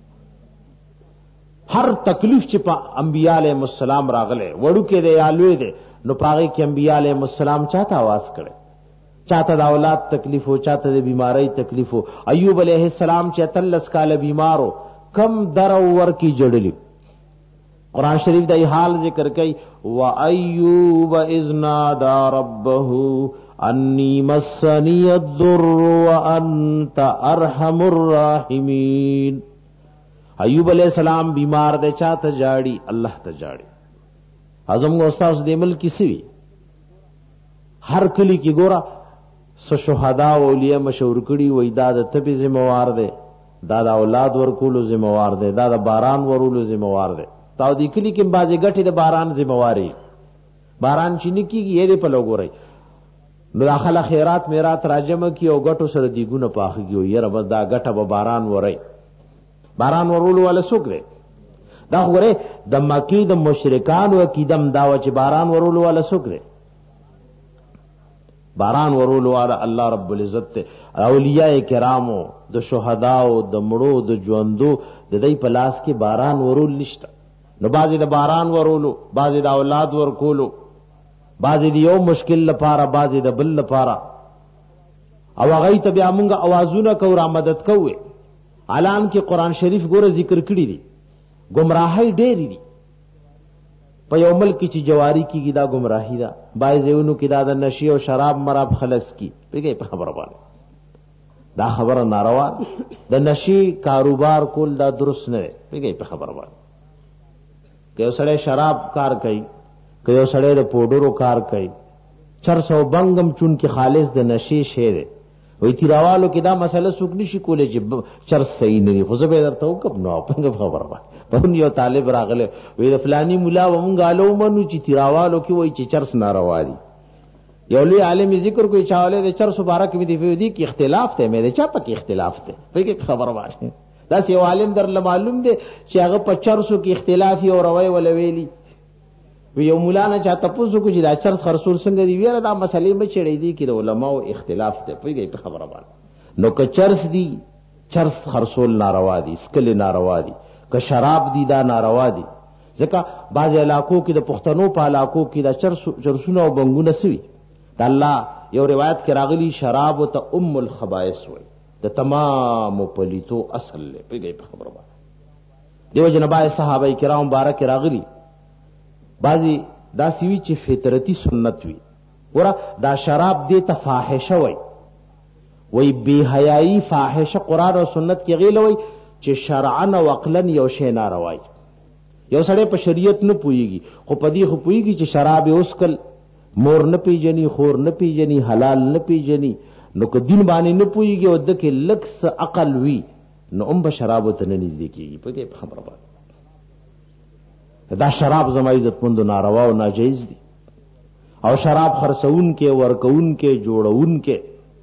هر تکلیف چې په انبیاء علیہ السلام راغله وړو کې دی یالوی دی نو پاغه کې انبیاء علیہ السلام چاته आवाज کړي؟ چاته د اولاد تکلیف او چاته د بیماری تکلیف. ایوب علیہ السلام چې 33 کال بیمارو کم درو ور کی جړلی. قرآن شریف د حال ذکر کوي و ایوب اذ نادى ربه انی مسنی الضر وانت ارحم الراحمین. ایوب علیہ السلام بیمار دی، چاته جاړي؟ الله ته جاړي. اعظم استاد د ملک کیسوي هر کلی کی ګورا شهدا او اولیاء مشهور کړي وای دا د تبي ذمہوار دی، دا د اولاد ورکولو ذمہوار دی، دا د باران ورولو ذمہوار دی. تاو دی کلی کې بازي غټي د باران ذمہواري، باران چینه کیږي یې په لګوري نو داخله خیرات میرات راجمه کی او غټو سره دیګونه پاخږي او یره بس دا غټه به باران ورای. باران ورولو ولا سوګره دا غره د مکی د مشرکان او کیدم داو چې باران ورولو ولا سوګره باران ورولو والا الله رب العزت ته. اولیاء کرامو د شهداو د مړو د ژوندو د دې په لاس کې باران ورول نشته. نو بعضی د باران ورولو، بعضی د اولاد ورکولو، بعضی د یو مشکل لپاره، بعضی د بل لپاره، او هغه ته بیا موږ اوازونه کو را مدد کوو. علان کې قران شریف ګوره ذکر کړی دي گمراهی ډېری دي. په یو ملک چې جواری کیږي دا گمراهی ده، بایزونو کې دا د نشي او شراب مراب خلص کی پیږي په خبره باندې دا خبره ناروا د نشي کاروبار کول دا درست نه پیږي په خبره باندې. که سړی شراب کار کوي، که یو سړی د پودرو کار کوي، چرس او بنگم چون کې خالص د نشي شی دی. وی تیراوالو کې دا مسله څوک نشي کولای چې چرس صحیح نه دی. خو زه به درته وکم نو په خبره باندې پرون یو طالب راغله وی د فلانی مولا و مونږ الو منو چې تیراوالو کې وای چې چرس ناروا دي. یو لوی عالم ذکر کوي چاوله د چرس مبارک می دی کې اختلاف ته مې چا پکې اختلاف ته په خبره باندې. دا یو عالم در معلوم دی چې هغه په چرسو کې اختلاف یو روي ول ویلي. وی یو مولانا چاته پوښتنه کوي چې دا چرس خرصول څنګه دی، ویره دا مسلې به چړې دي کې د علماو اختلاف ته په خبره باندې. نو که چرس دی، چرس خرصول ناروا دي، سکل ناروا دي، که شراب دی دا ناروا دي. ځکه بعض علاقو کې د پښتنو په علاقو کې دا چرسونه او بنګونه سوي. دا الله یو روایت کې راغلی شراب ته الخبائث وای، د تمام پلیتو اصل له په خبره باندې. دیو جنبا صحابه کرام مبارک راغلی بعضی دا سوي چې فطرتي سنت وي. ورا دا شراب دې ته فاحشه وای بے حیايي فاحشه قران او سنت کې غیله وای چې شرعا او عقلا یو شی ناروای. یو سړی په شریعت نه پويږي خو په دې خو پويږي چې شراب اوسکل مور نه پیجنی، خور نه پیجنی، حلال نه پیجنی. نو که دین باندې نه پويږي او دکې لکس عقل وی نو به شراب ته نه نږدې کیږي. په دې خبره باندې دا شراب زما عزت مند ناروا او ناجیز دي. او شراب خرڅون کې، ورکون کې، جوړون کې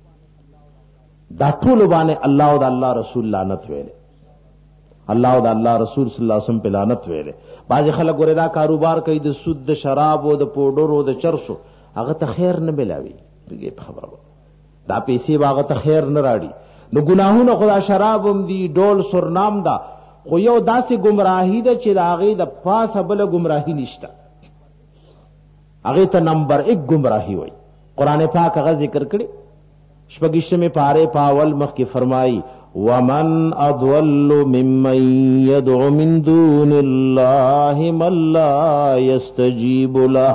دا ټول باندې الله او د الله رسول لعنت ویلې. الله او د الله رسول صلی الله علیه وسلم په لعنت ویلې. بعض خلک ګوره دا کاروبار کوي د سود، د شراب او د پودر او د چرسو، هغه ته خیر نه ملاوي. په خبره دا پیسې هغه ته خیر نه راړي. نو ګناهونه خدا شراب هم دي، ډول سرنام دا، خو یو داسې گمراهی ده چې د هغې د پاسه بله گمراهی نشته. هغې ته نمبر 1 گمراهی وای. قرآن پاک هغه ذکر کړي 28 پارے پاول مخ کی فرمائی ومن اضل ممن يدعو من دون الله من لا يستجيب له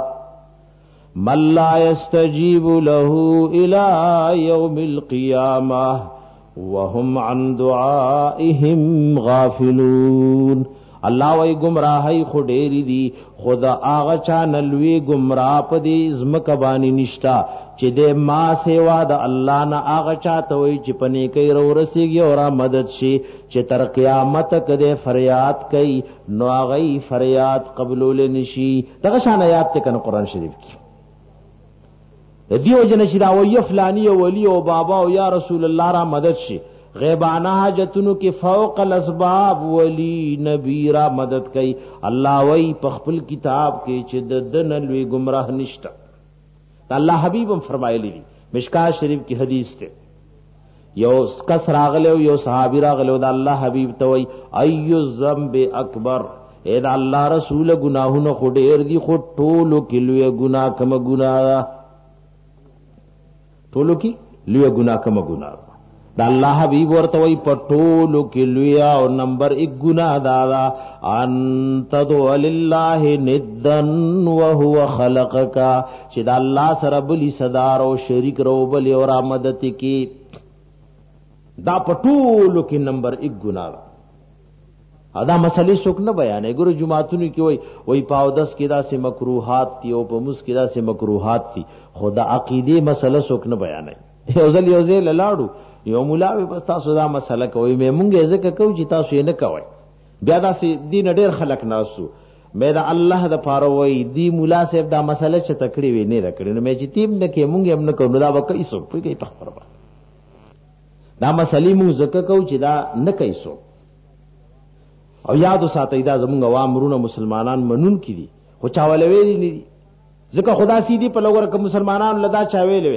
له الى يوم القيامه وهم عن دعائهم غافلون. الله وای گمراهی خو ډېری دي، خدا هغه چا نلوي گمراه په دې زمکه باندې نشتا چې د ما سیوا د الله نه هغه چا ته وای چې پنې کوي ورسیږي او را مدد شي چې تر قیامت کده فریاد کوي نو هغه فریاد قبول نشي. دغه شان آیات ته کنه قران شریف کې د دیو جن چې دا وای فلانی ولی او بابا او یا رسول الله را مدد شي. غیبانہ حاجتونو کې فوق الاسباب ولی نبی را مدد کوي. الله وای په خپل کتاب کې چې د دنلوي گمراه نشته. الله حبیب هم فرمایلی دي مشکات شریف کی حدیث ته یو کس راغله او یو صحابي راغله د الله حبیب ته وای ایو ذنب اکبر، اے دا الله رسول گناهونه خو ډیر دي خو ټولو کې لوی ګناه کوم ګناه، ټولو کې لوی ګناه کوم ګناه. دا الله حبیب ورته وای پټولو کې لوی او نمبر 1 ګناه دا انت دو لله ندن وهو خلقک، چې دا الله سره بلی صدار او شریک رو بلی اور مدد کی. دا پټولو کې نمبر 1 ګناه. ادا مسلې څوک نه بیانې. ګورو جمعهتونو کې وای پاودس کې دا سه مکروهات دي او په مس کې دا سه مکروهات دي، خدا عقیده مسله څوک نه بیانې. یو ځل لاړو یو مولا وي بس تاسو دا مسله کوي، مې مونږه ځکه کوو چې تاسو یې نه کوئ. بیا دا سي دین ډېر خلک ناسو مې دا الله د پاره وای دی مولا صاحب دا مسله چې تکړی وي نه راکړي نو مې چې تیم نه کې مونږ هم نه کوو نو دا وکړي سو په کې په خبره دا مسلې مونږ ځکه کوو چې دا نه کوي سو. او یاد وساتئ دا زمونږ عوامرونه مسلمانان منون کړي خو چا ولوي نه دي ځکه خدا سیدی په لور کوم مسلمانان لدا چا ویلې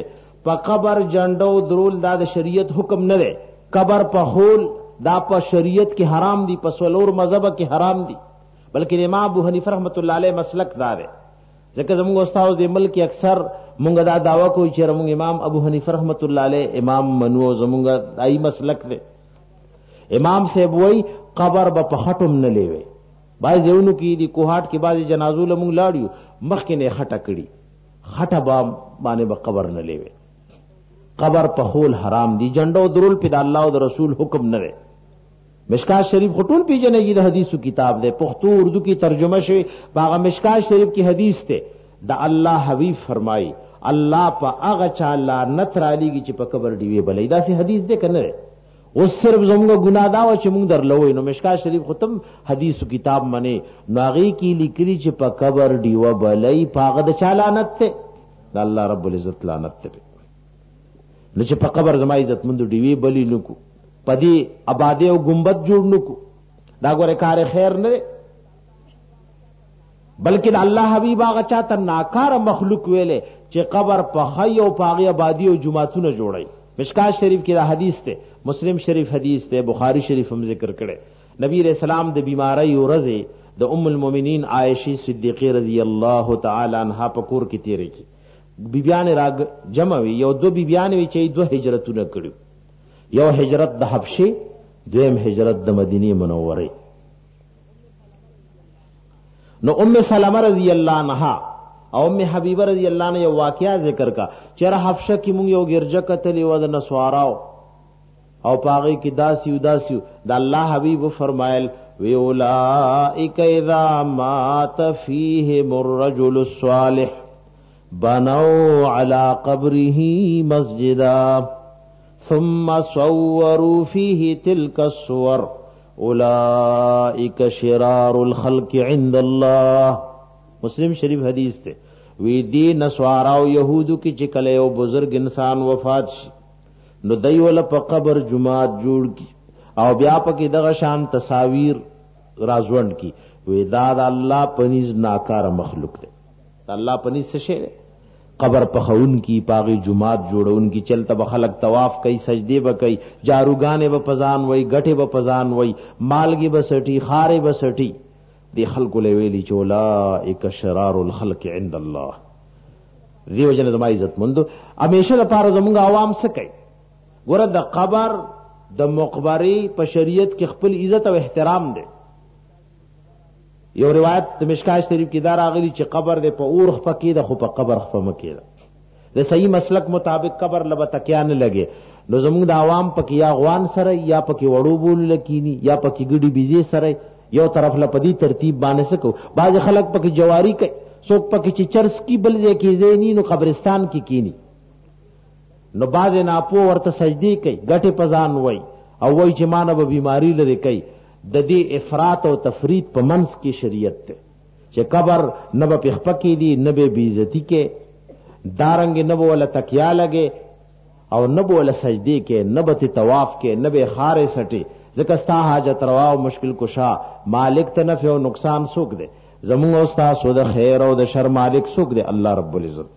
په قبر جنډو درول دا د شریعت حکم نه دی. قبر په خول دا په شریعت کې حرام دي، په څلور مذهب کې حرام دي، بلکې امام ابو حنیفه رحمت الله علیه مسلک دا دی. ځکه زموږ استاد د ملک اکثر مونږ دا دعوا کوي چې زموږ امام ابو حنیفه رحمت الله علیه امام منو، زموږ دای مسلک دی. امام صاحب وای قبر به په خټم نه لیوي. بعض یونو کې دی کوهات کې بعض جنازو لمون لاړیو مخکې نه خټه کړي، خټه باندې به قبر نه لیوي. قبر په خول حرام دي، جنډو درول په د الله او د رسول حکم نه دی. مشکات شریف خطول پیجنې د حدیثو کتاب دی، پښتو اردو کی ترجمه شوی. باغ مشکات شریف کی حدیث ته د الله حبیب فرمایي الله په هغه چا لعنت را لېږي چې په قبر ډیوي بلې. دا سي حدیث دی کنه؟ اوس صرف زموږ ګناه دا و چې موږ درلوې نو مشکات شریف ختم حدیثو کتاب منه ناغي کی لیکلي چې په قبر ډیوه بلې پاغه د چا لعنت ته د الله رب العزت لعنت ته. نو چې په قبر زما عزت مند ډیوي بلې نکو، پدی آباده او گنبد جوړ نکو، دا ګوره کار خیر نه، بلکې الله حبیب هغه چاته ناکار مخلوق ویلې چې قبر په خی او پاغي آبادی او جمعتونه جوړي. مشکات شریف کې دا حدیث ته، مسلم شریف حدیث ته، بخاری شریف هم ذکر کړي. نبی علیہ السلام د بیماری او رضی د ام المؤمنین عائشہ صدیقہ رضی الله تعالی عنها په کور کې تیرې کی. بیبیان راګ جمع وی، یو دو بیبیان وی چې دو هجرتونه کړو، یو هجرت د حبشه، دویم هجرت د مدینه منوره. نو ام سلمہ رضی اللہ عنہا او ام حبیبہ رضی اللہ عنہ یو واقعہ ذکر کا چر حبشہ کی مونږ یو ګرجه کتلی و د نسواراو او پاغي کی داسیو د الله حبیب فرمایل وی اولئک اذا مات فیهم الرجل الصالح بنوا على قبره مسجدا ثم صوروا فيه تلك الصور اولئک شرار الخلق عند الله. مسلم شریف حدیث ته وی دی نسوارا او یهودو کی چې کله یو بزرگ انسان وفات شي نو دای ول په قبر جمعات جوړ کی او بیا پکې دغه شان تصاویر رازوند کی. وی دا د الله پنیز ناکار مخلوق دی، الله پنیز څه شی دی؟ قبر پخون کی، پاغي جمعات جوړون کی، چلته به خلق طواف کوي، سجدي به کوي، جاروګانې به پزان وای، غټه به پزان وای، مالګي به سټي، خارې به سټي. دی خلق له ویلي چولا یک شرار الخلق عند الله. دیو جن زما عزت مند همیشه لپاره زمونږ عوام څه کوي؟ ګوره د قبر د مقبري په شریعت کې خپل عزت او احترام دی. یو روایت د مشکات شریف کې دا راغلی چې قبر د په اورخ پکې د خو په قبر خفه مکې ده. د صحیح مسلک مطابق قبر لبه تکیا نه لګي. نو زموږ د عوام پکې یا غوان سره یا پکې وړو بول لکینی یا پکې ګډي بيزي سره یو طرف لپدی ترتیب باندې سکو. بعض خلک پکې جواری کوي، څوک پکې چې چرس کی بل ځای کې زینی نو قبرستان کې کینی. نو بعض ناپو ورته سجدي کوي، غټه پزان وای او وای چې مانه به بیماری لري کوي. د دې افراط او تفرید په منځ کې شریعت ته چې قبر نه به پخپکی دي، نه به بیزتی کې، دارنګ نه به ولا تکیا لګي او نه به ولا سجدي کې، نه به طواف کې، نه به خارې سټي. ځکه ستا حاجت روا او مشکل کشا مالک ته نفع او نقصان څوک دی؟ زموږ استاد سو د خیر او د شر مالک څوک دی؟ الله رب العزت.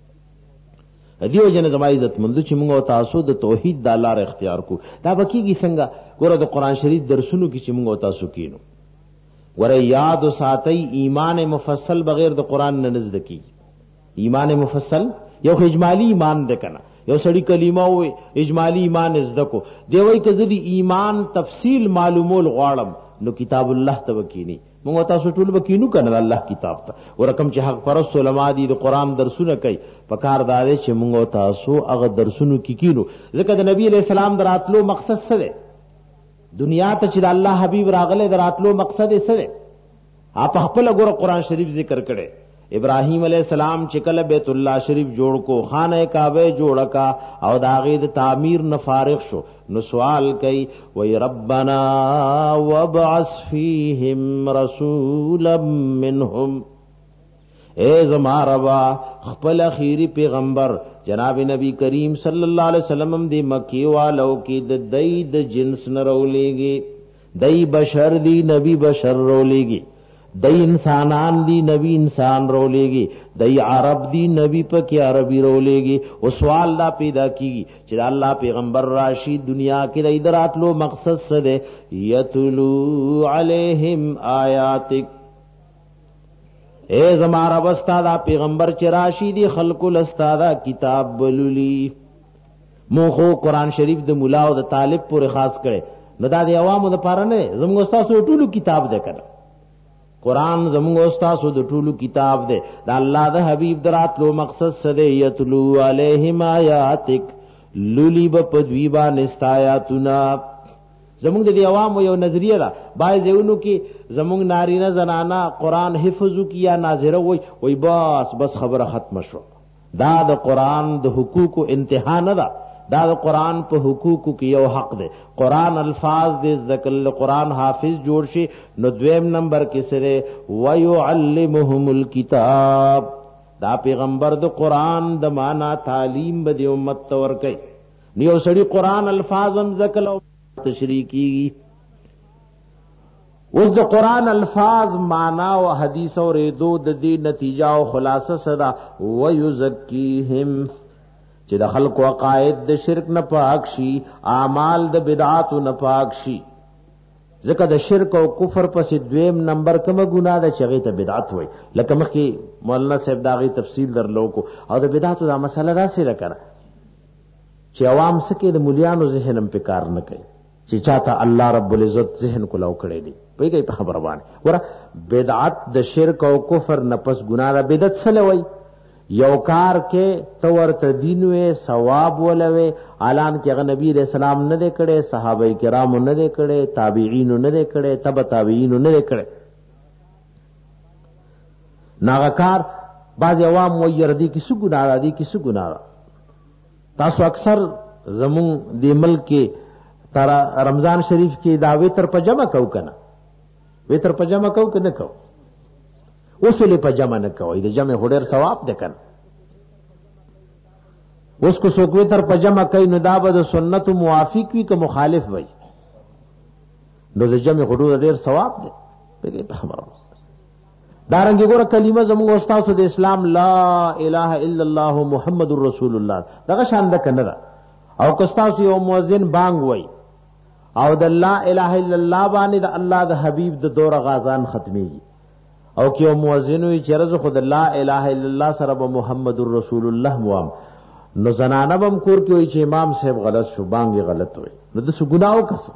دیو جن زما عزت مند چې موږ او تاسو د توحید د لار اختیار کو. دا بکیږي څنګه؟ ګوره د قران شریف درسونو کې چې موږ او تاسو کینو، ګوره یاد ساتي ایمان مفصل بغیر د قران نه نزد کی. ایمان مفصل یو اجمالی ایمان ده کنه، یو سړی کلمه او اجمالی ایمان نزد کو. دی وای که زدي ایمان تفصیل معلومول غواړم نو کتاب الله ته وکینی. موږ تاسو ټول وکینو کنه الله کتاب ته. ورکم چې حق پرست علما دي د قران درسونه کوي، پکار دار چې موږ تاسو هغه درسونو کې کینو. ځکه د نبی علیہ السلام دراتلو مقصد څه دی؟ دنیا ته چې د الله حبیب راغله دراتلو مقصد یې څه دی؟ اپ خپل ګوره قران شریف ذکر کړي. ابراہیم علیہ السلام چې کله بیت الله شریف جوړ کو، خانه کعبه جوړ کا او دا غید تعمیر نه فارغ شو، نو سوال کوي وای ربنا وابعث فیهم رسولا منهم. اے زما ربا خپل اخیری پیغمبر جناب نبی کریم صلی اللہ علیہ وسلم دی مکی والو کی د دای د جنس نه رولېږي، دای بشر دی، نبی بشر رولېږي. دای انسانان دی نبی انسان رولیږي، دای عرب دی نبی پکې عربي رولیږي. او سوال دا پیدا کیږي چې الله پیغمبر راشي دنیا کې د دراتلو مقصد څه دی؟ یتلو علیہم آیاتک، اے زما رب استاد پیغمبر چې راشي دی خلق الاستاد کتاب بللی. مو خو قرآن شریف د مولا او د طالب پورې خاص کړي، نو دا د عوامو د پاره نه، زموږ استاد ټولو کتاب ده کړه. قرآن زموږ استاد د ټولو کتاب ده. دا الله د حبیب دراتلو مقصد څه دی؟ یتلو علیہم آیاتک، للی په دوی باندې استایاتنا. زموږ د عوامو یو نظریه ده، بای ځایونو کې زموږ نارینه زنانه قرآن حفظو کی یا ناظره وای بس خبره ختم شو. دا د قرآن د حقوقو انتها نه ده، دا د قرآن په حقوقو کې یو حق ده. قرآن الفاظ دې ذکر قرآن حافظ جوړ شي، نو دویم نمبر کې سره ويعلمهم الكتاب، دا پیغمبر د قرآن د معنا تعلیم به د امت تور کوي. نیو سړي قرآن الفاظ هم ذکر او تشریح کیږي. اوس د قرآن الفاظ معنا او حدیث او ریدو د دې نتیجه او خلاصه صدا ويزکیهم، چې د خلق عقاید د شرک نه پاک شي، اعمال د بدعات نه پاک شي. ځکه د شرک او کفر پسې دویم نمبر کومه ګناه ده چې هغه ته بدعت وای. لکه مخکې مولانا صاحب داغي تفصیل درلو کو، او د بدعاتو دا مسله دا سره کړه چې عوام سکه د مليانو ذهن هم په کار نه کوي، چې چاته الله رب العزت ذهن کولاو کړی دی پیږي په خبره باندې. ور بدعت د شرک او کفر نه پس ګناه ده. بدعت سره وای یو کار کې تور ته دین وې ثواب ولوي، اعلان کې هغه نبی رسول الله نه دې کړي، صحابه کرام نه دې کړي، تابعین نه دې کړي، تبع تابعین نه دې کړي. ناغکار بعض عوام وې ردی کې څه ګناه دي کې څه ګناه. تاسو اکثر زمون د ملک کې تر رمضان شریف کې دا وتر په جمع کو کنه، وتر په جمع کو کنه کو، وصول په جمع نه کوي، د جمع هډر ثواب ده کنه. اوس کو څوک وتر په جمع کوي نو دا به د سنت موافق وي که مخالف وي، نو د جمع هډر ډیر ثواب ده. بګي په خبره دارنګ ګوره کلمه زموږ استاد د اسلام لا اله الا الله محمد رسول الله دغه شان ده کنه ده. او کستاسو یو مؤذن بانګ وای او د لا اله الا الله باندې د الله د حبیب د دور غازان ختميږي، او کیو مؤذن وی چرز خود لا اله الا الله سره محمد رسول الله موام، نو زنانه بم کور کې وی چې امام صاحب غلط شو، بانګي غلط وای، نو د سګناو کس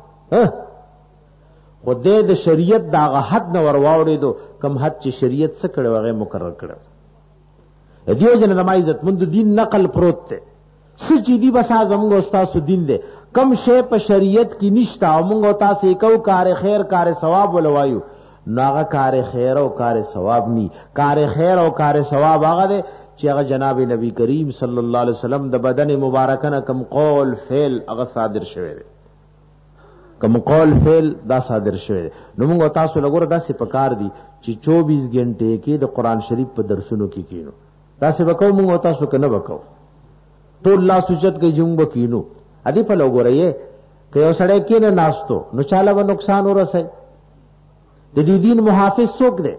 خدای د شریعت دا حد نه ورواوړې دو، کم حد چې شریعت څخه کړه وغه مقرر کړه. دیو جن د مایزت مند دین نقل پروت ته سچ دی بس اعظم استاد دین دے، کم شی په شریعت کې نشتا او موږ تاسو کو کار خیر کار ثواب ولوایو، ناغه کار خیر او کار ثواب نی. کار خیر او کار ثواب هغه دی چې هغه جناب نبی کریم صلی الله علیه وسلم د بدن مبارک نه کم قول فعل هغه صادر شوی دی، کم قول فعل دا صادر شوی دی. نو موږ تاسو لګور داسې پکار دی چې 24 غنټه کې د قران شریف په درسونو کې کینو، داسې وکاو موږ تاسو کنه وکاو ټول لا سوچت کې جنگ وکینو. ادي په لګورې کې یو سړی کې نه ناستو نو چاله و نقصان ورسي. د دې دین محافظ څوک دی؟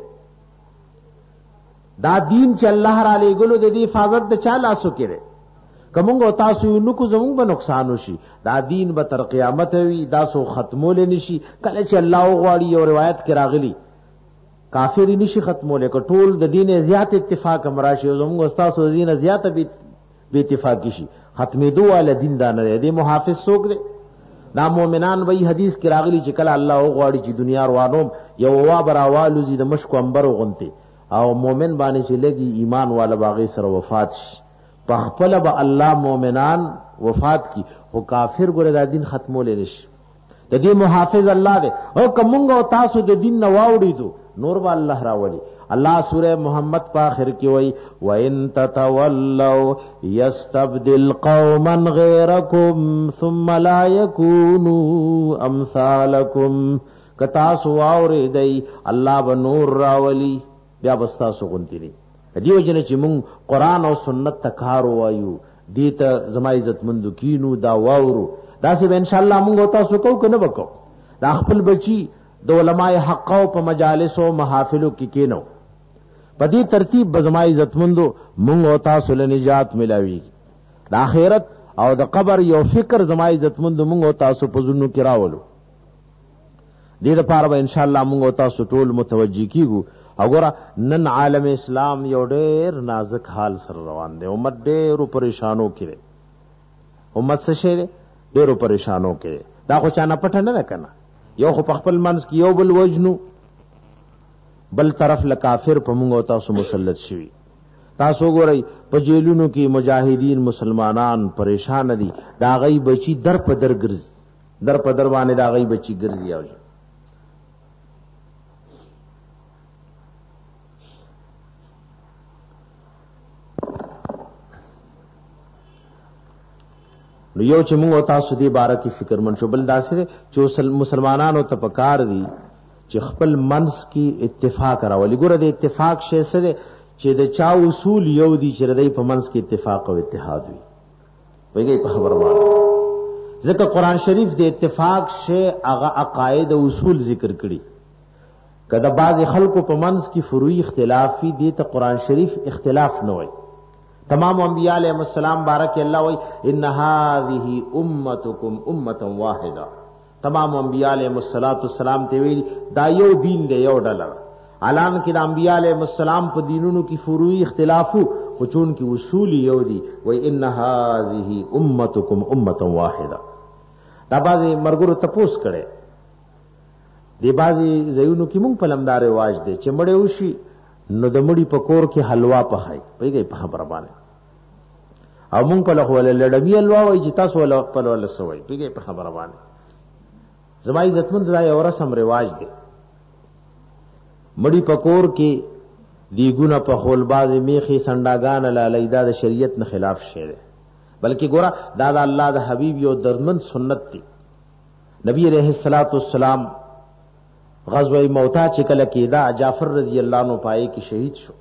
دا دین چې الله را لېګلو د دې حفاظت د چا لاسو کې دی؟ کومو تاسو نو کو زموږ به نقصان وشي، دا دین به تر قیامت وي، دا سو ختمول نشي. کله چې الله غواړي یو روایت کې راغلی کافر نشي ختمول، ک ټول د دین زیات اتفاق مراشي، زموږ استاد د دین زیات به اتفاقی شي، ختمې دوه ول دین دانه دی. محافظ څوک دی؟ دا مؤمنان وی حدیث کې راغلی چې کله الله غواړي چې دنیا روانو یو وا براوالو زی د مشکو انبر غنته او مؤمن باندې چې لګي ایمان والا باغی سره وفات شي، په خپل به الله مؤمنان وفات کی، او کافر ګره دا دین ختمول نشي. د دې محافظ الله دی. او کومګه او تاسو د دین نه واوړې دو نور به الله راولي. الله سورہ محمد په اخر کې وای وَإِن تَتَوَلَّوْا يَسْتَبْدِلْ قَوْمًا غَيْرَكُمْ ثُمَّ لَا يَكُونُوا أَمْثَالَكُمْ. کتا سو اورې دی الله به نور راولي، بیا بستا سو غنتی. دیو جن چې مونږ قران او سنت تکارو وایو، دې ته زما عزت مندو کینو دا واورو، دا سه ان شاء الله مونږ تاسو کو کنه وکاو. دا خپل بچی د علماء حق او په مجالس او محافلو کې کینو. په دې ترتیب بزمای عزتمندو مونږ او تاسو له نجات ملاوي. د آخرت او د قبر یو فکر زمای عزتمندو مونږ او تاسو په زونو کې راولو. دې لپاره به ان شاء الله مونږ او تاسو ټول متوجي کیږو. وګوره نن عالم اسلام یو ډېر نازک حال سره روان دی. امت ډېرو پریشانو کې دی. امت څه شي دی؟ ډېرو پریشانو کې دی. دا خو چا نه پټه نه ده کنه. یو خو په خپل منځ کې یو بل وجنو، بل طرف له کافر په مونږ او تاسو مسلط شوي. تاسو ګورئ په جیلونو کې مجاهدین مسلمانان پریشان دي. دا غي بچي در په در ګرځي، در په در باندې دا غي بچي ګرځي. او نو یو چې موږ او تاسو دې باره کې فکر من شو، بل داسې چې مسلمانانو ته پکار دي چې خپل منځ کې اتفاق راولي. ګوره د اتفاق شی څه دی چې د چا اصول یو دي چې د په منځ کې اتفاق او اتحاد وي. وایي په خبره باندې ځکه قرآن شریف د اتفاق شی هغه عقاید او اصول ذکر کړي. کله بعض خلکو په منځ کې فروعي اختلاف وي، دې ته قرآن شریف اختلاف نه وایي. تمام انبیاء علیہ السلام بارک اللہ وی ان هذه امتکم امتا واحدہ. تمام انبیاء علیہ السلام ته ویل دا یو دین دی، یو ډله. علان کې د انبیاء علیہ السلام په دینونو کې فروعي اختلافو، خو چون کې اصول یو دي. وی ان هذه امتکم امتا واحدہ. دا بعضی مرګرو تپوس کړي. دی بعضی ځایونو کې مونږ په لمدار رواج دی چې مړ وشي نو د مړي په کور کې حلوا پخای. پیږي په خبره باندې. او مونږ په لخوا لړمی حلوا وای چې تاسو ولا په ولا سوي. پیږي په خبره باندې. زمای عزتمند ځای او رسم رواج دی. مړي په کور کې دیګونه په خول باز میخي سنداګان لالیدا د شریعت نه خلاف شی دی. بلکې ګوره دا د الله د حبیب یو درمن سنت دی. نبی علیہ الصلوۃ والسلام غزوہ موتا چې کله کېدا جعفر رضی الله عنه پای کې شهید شو.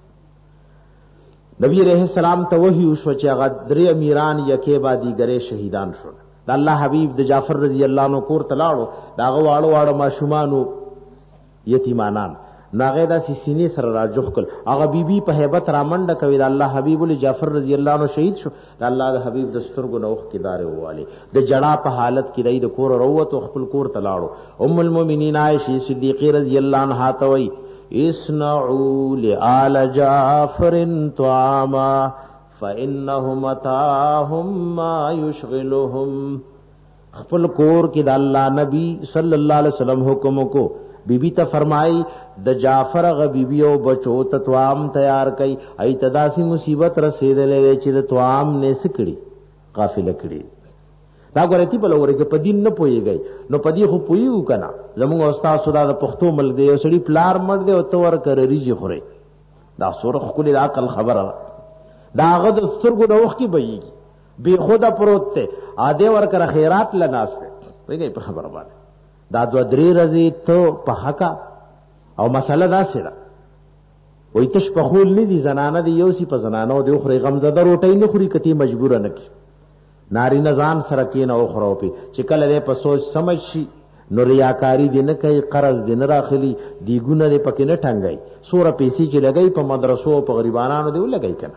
نبی علیہ السلام ته وحی وشو چې هغه درې امیران یکه بعدی ګره شهیدان شول. د الله حبیب د جعفر رضی الله عنه کور تلاړو، داغه واړو واړو ماشومانو یتیمانان ناغه دا سینې سره راجخ کړ. هغه بیبي په hebat رامنډه کوي. د الله حبیب له جعفر رضی الله عنه شهید شو. د الله د حبیب د سترګو نوخ کې دار واله د جړه په حالت کې د کور وروت او خپل کور تلاړو. ام المؤمنین عائشہ صدیقہ رضی الله عنها ته وی اسنعوا لآل جعفر طعاما فانهم اتاهم ما يشغلهم. خپل کور کې د الله نبی صلی الله علیه وسلم حکم کو بی بی ته فرمای د جعفر غ بی بی او بچو ته توام تیار کئ. ای تداسی مصیبت رسیدلې چې د توام نه سکړي قافله کړي. دا ګورتی په لور کې په دین نه پويږي نو پدی خو پويو کنه. زموږ استاد سودا د پښتو مل دی او سړی پلار مړ دی او تور کړی ریږي خوره. دا سورخ کلی د عقل خبره. دا غد سترګو د وخت کې بېږي بے خدا پروت ته اده ور کر خیرات لناسته. وایي په خبره باندې دا دو درې ورځې ته په حقا او مسله دا سره وای تش په خول نه دي زنانه دی یو سی په زنانو دی خوري غمزده روټي نه خوري کتی مجبور نه کی. ناری نزان سره کین او خرو په چې کله دې په سوچ سمج شي نو ریاکاری دی نه کوي، قرض دی نه راخلی، دی ګونه دی پکې نه ټنګي. سوره پیسې چې لګي په مدرسو او په غریبانو دی ولګي کنه.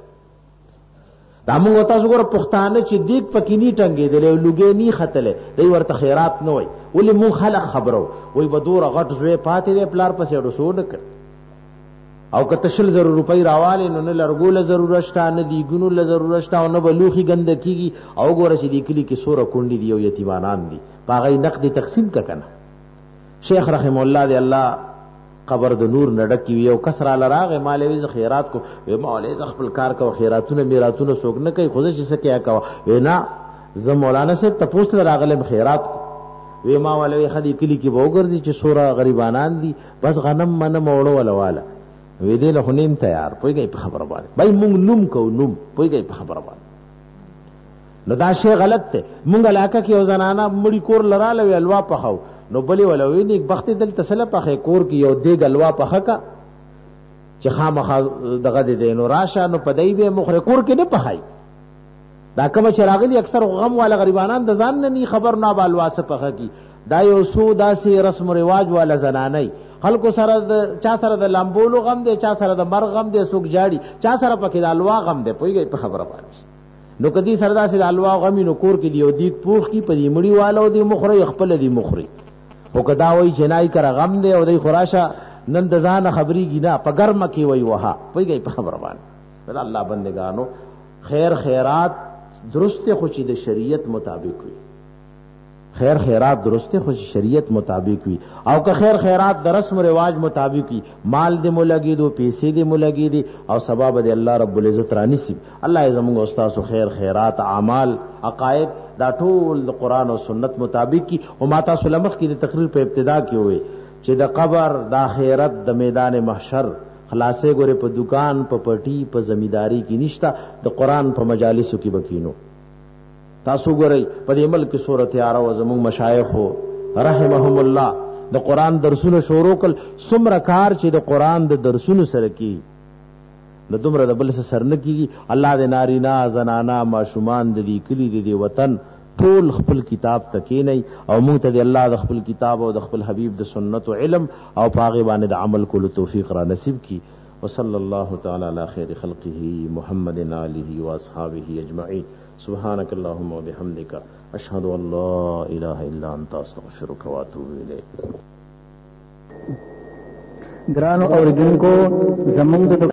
دا موږ تاسو ګور پښتانه چې دیګ پکې نی ټنګي دی لوګي نی خطلې دی ورته خیرات نه وای. ولې مون خلک خبرو وای بدور غټ زوی پاتې دی پلار پسې رسو نه کړ. او که تشل 100 روپۍ راواله نو نه لرګول ضرورت شته، نه دی ګونو له ضرورت شته، او نه بلوخي ګند کیږي. او ګور چې دی کلی کې سوره کونډي دی او یتیمانان دي پاغې نقد تقسیم کا کنه. شیخ رحم الله دی الله قبر د نور نډکی وی او کسر لراغه مالوی ز خیرات کو وی مولوی ز خپل کار کو خیراتونه میراتونه سوګ نه کوي خو چې څه کیا کا وینا ز مولانا سے تپوس لراغله خیرات کو وی ما مولوی خدي کلی کې وګرځي چې سوره غریبانان دي بس غنم من موړو ولا والا وی دې له هنیم تیار پويږي په خبره باندې بای مونږ نوم کو نوم پويږي په خبره باندې. نو دا شی غلط ته مونږ علاقه کې او زنانا مړی کور لراله وی الوا پخاو نو بلی ولوی نیک بخت دل تسله پخې کور کې یو دی غلوا پخه کا چې خامخا دغه دې نو راشه نو پدای به مخره کور کې نه پخای. دا کوم چې راغلی اکثر غم والا غریبانان د ځان نه خبر نه بالواسه پخه کی دا یو سو داسې رسم و رواج والا زنانه خلکو سره د چا سره د لامبولو غم دی، چا سره د مرغ غم دی، څوک جاړي، چا سره پکې د الوا غم دی. پوهیږئ په خبره باندې. نو کدی سره داسې د الوا غمي نو کور کې دی او دیګ پوخ کی په دې مړی والو دی مخری خپل دی مخری. او کدا وای جنای کر غم دی او دی خراشه نن د ځان خبري گینا په ګرم کې وای وها. پوهیږئ په خبره باندې. الله بندگانو خیر خیرات درسته خو چې د شریعت مطابق وي، خیر خیرات درسته خو شریعت مطابق وي، او که خیر خیرات د رسم و رواج مطابق وي، مال دې ملګي دو پیسې دې ملګي دي او سبب دې الله رب العزت رانیسی. الله زموږ استاد خیر خیرات اعمال عقاید دا ټول د قران او سنت مطابق کی. او ماتا سلمخ کی د تقریر په ابتدا کې وي چې د قبر د آخرت د میدان محشر خلاصې ګوره په دکان په پټي په زمیداری کې نشتا، د قران په مجالسو کې بکینو. تاسو ګورئ په دې ملک صورت یاره و زموږ مشایخ رحمهم الله د قران درسونه شروع کړ. څومره کار چې د قران د درسونو سره کی د دومره د بل سره نه کیږي. الله دې نارینا زنانا ماشومان د دې کلی د دې وطن ټول خپل کتاب تکې نه او موږ ته الله د خپل کتاب او د خپل حبیب د سنت او علم او پاغي باندې د عمل کولو توفیق را نصیب کی. وصلی الله تعالی علی خیر خلقه محمد آله و اصحابہ اجمعین. سبحانك اللهم وبحمدك اشهد ان لا اله الا انت استغفرك واتوب اليك. ګرانو اوریدونکو زموږ د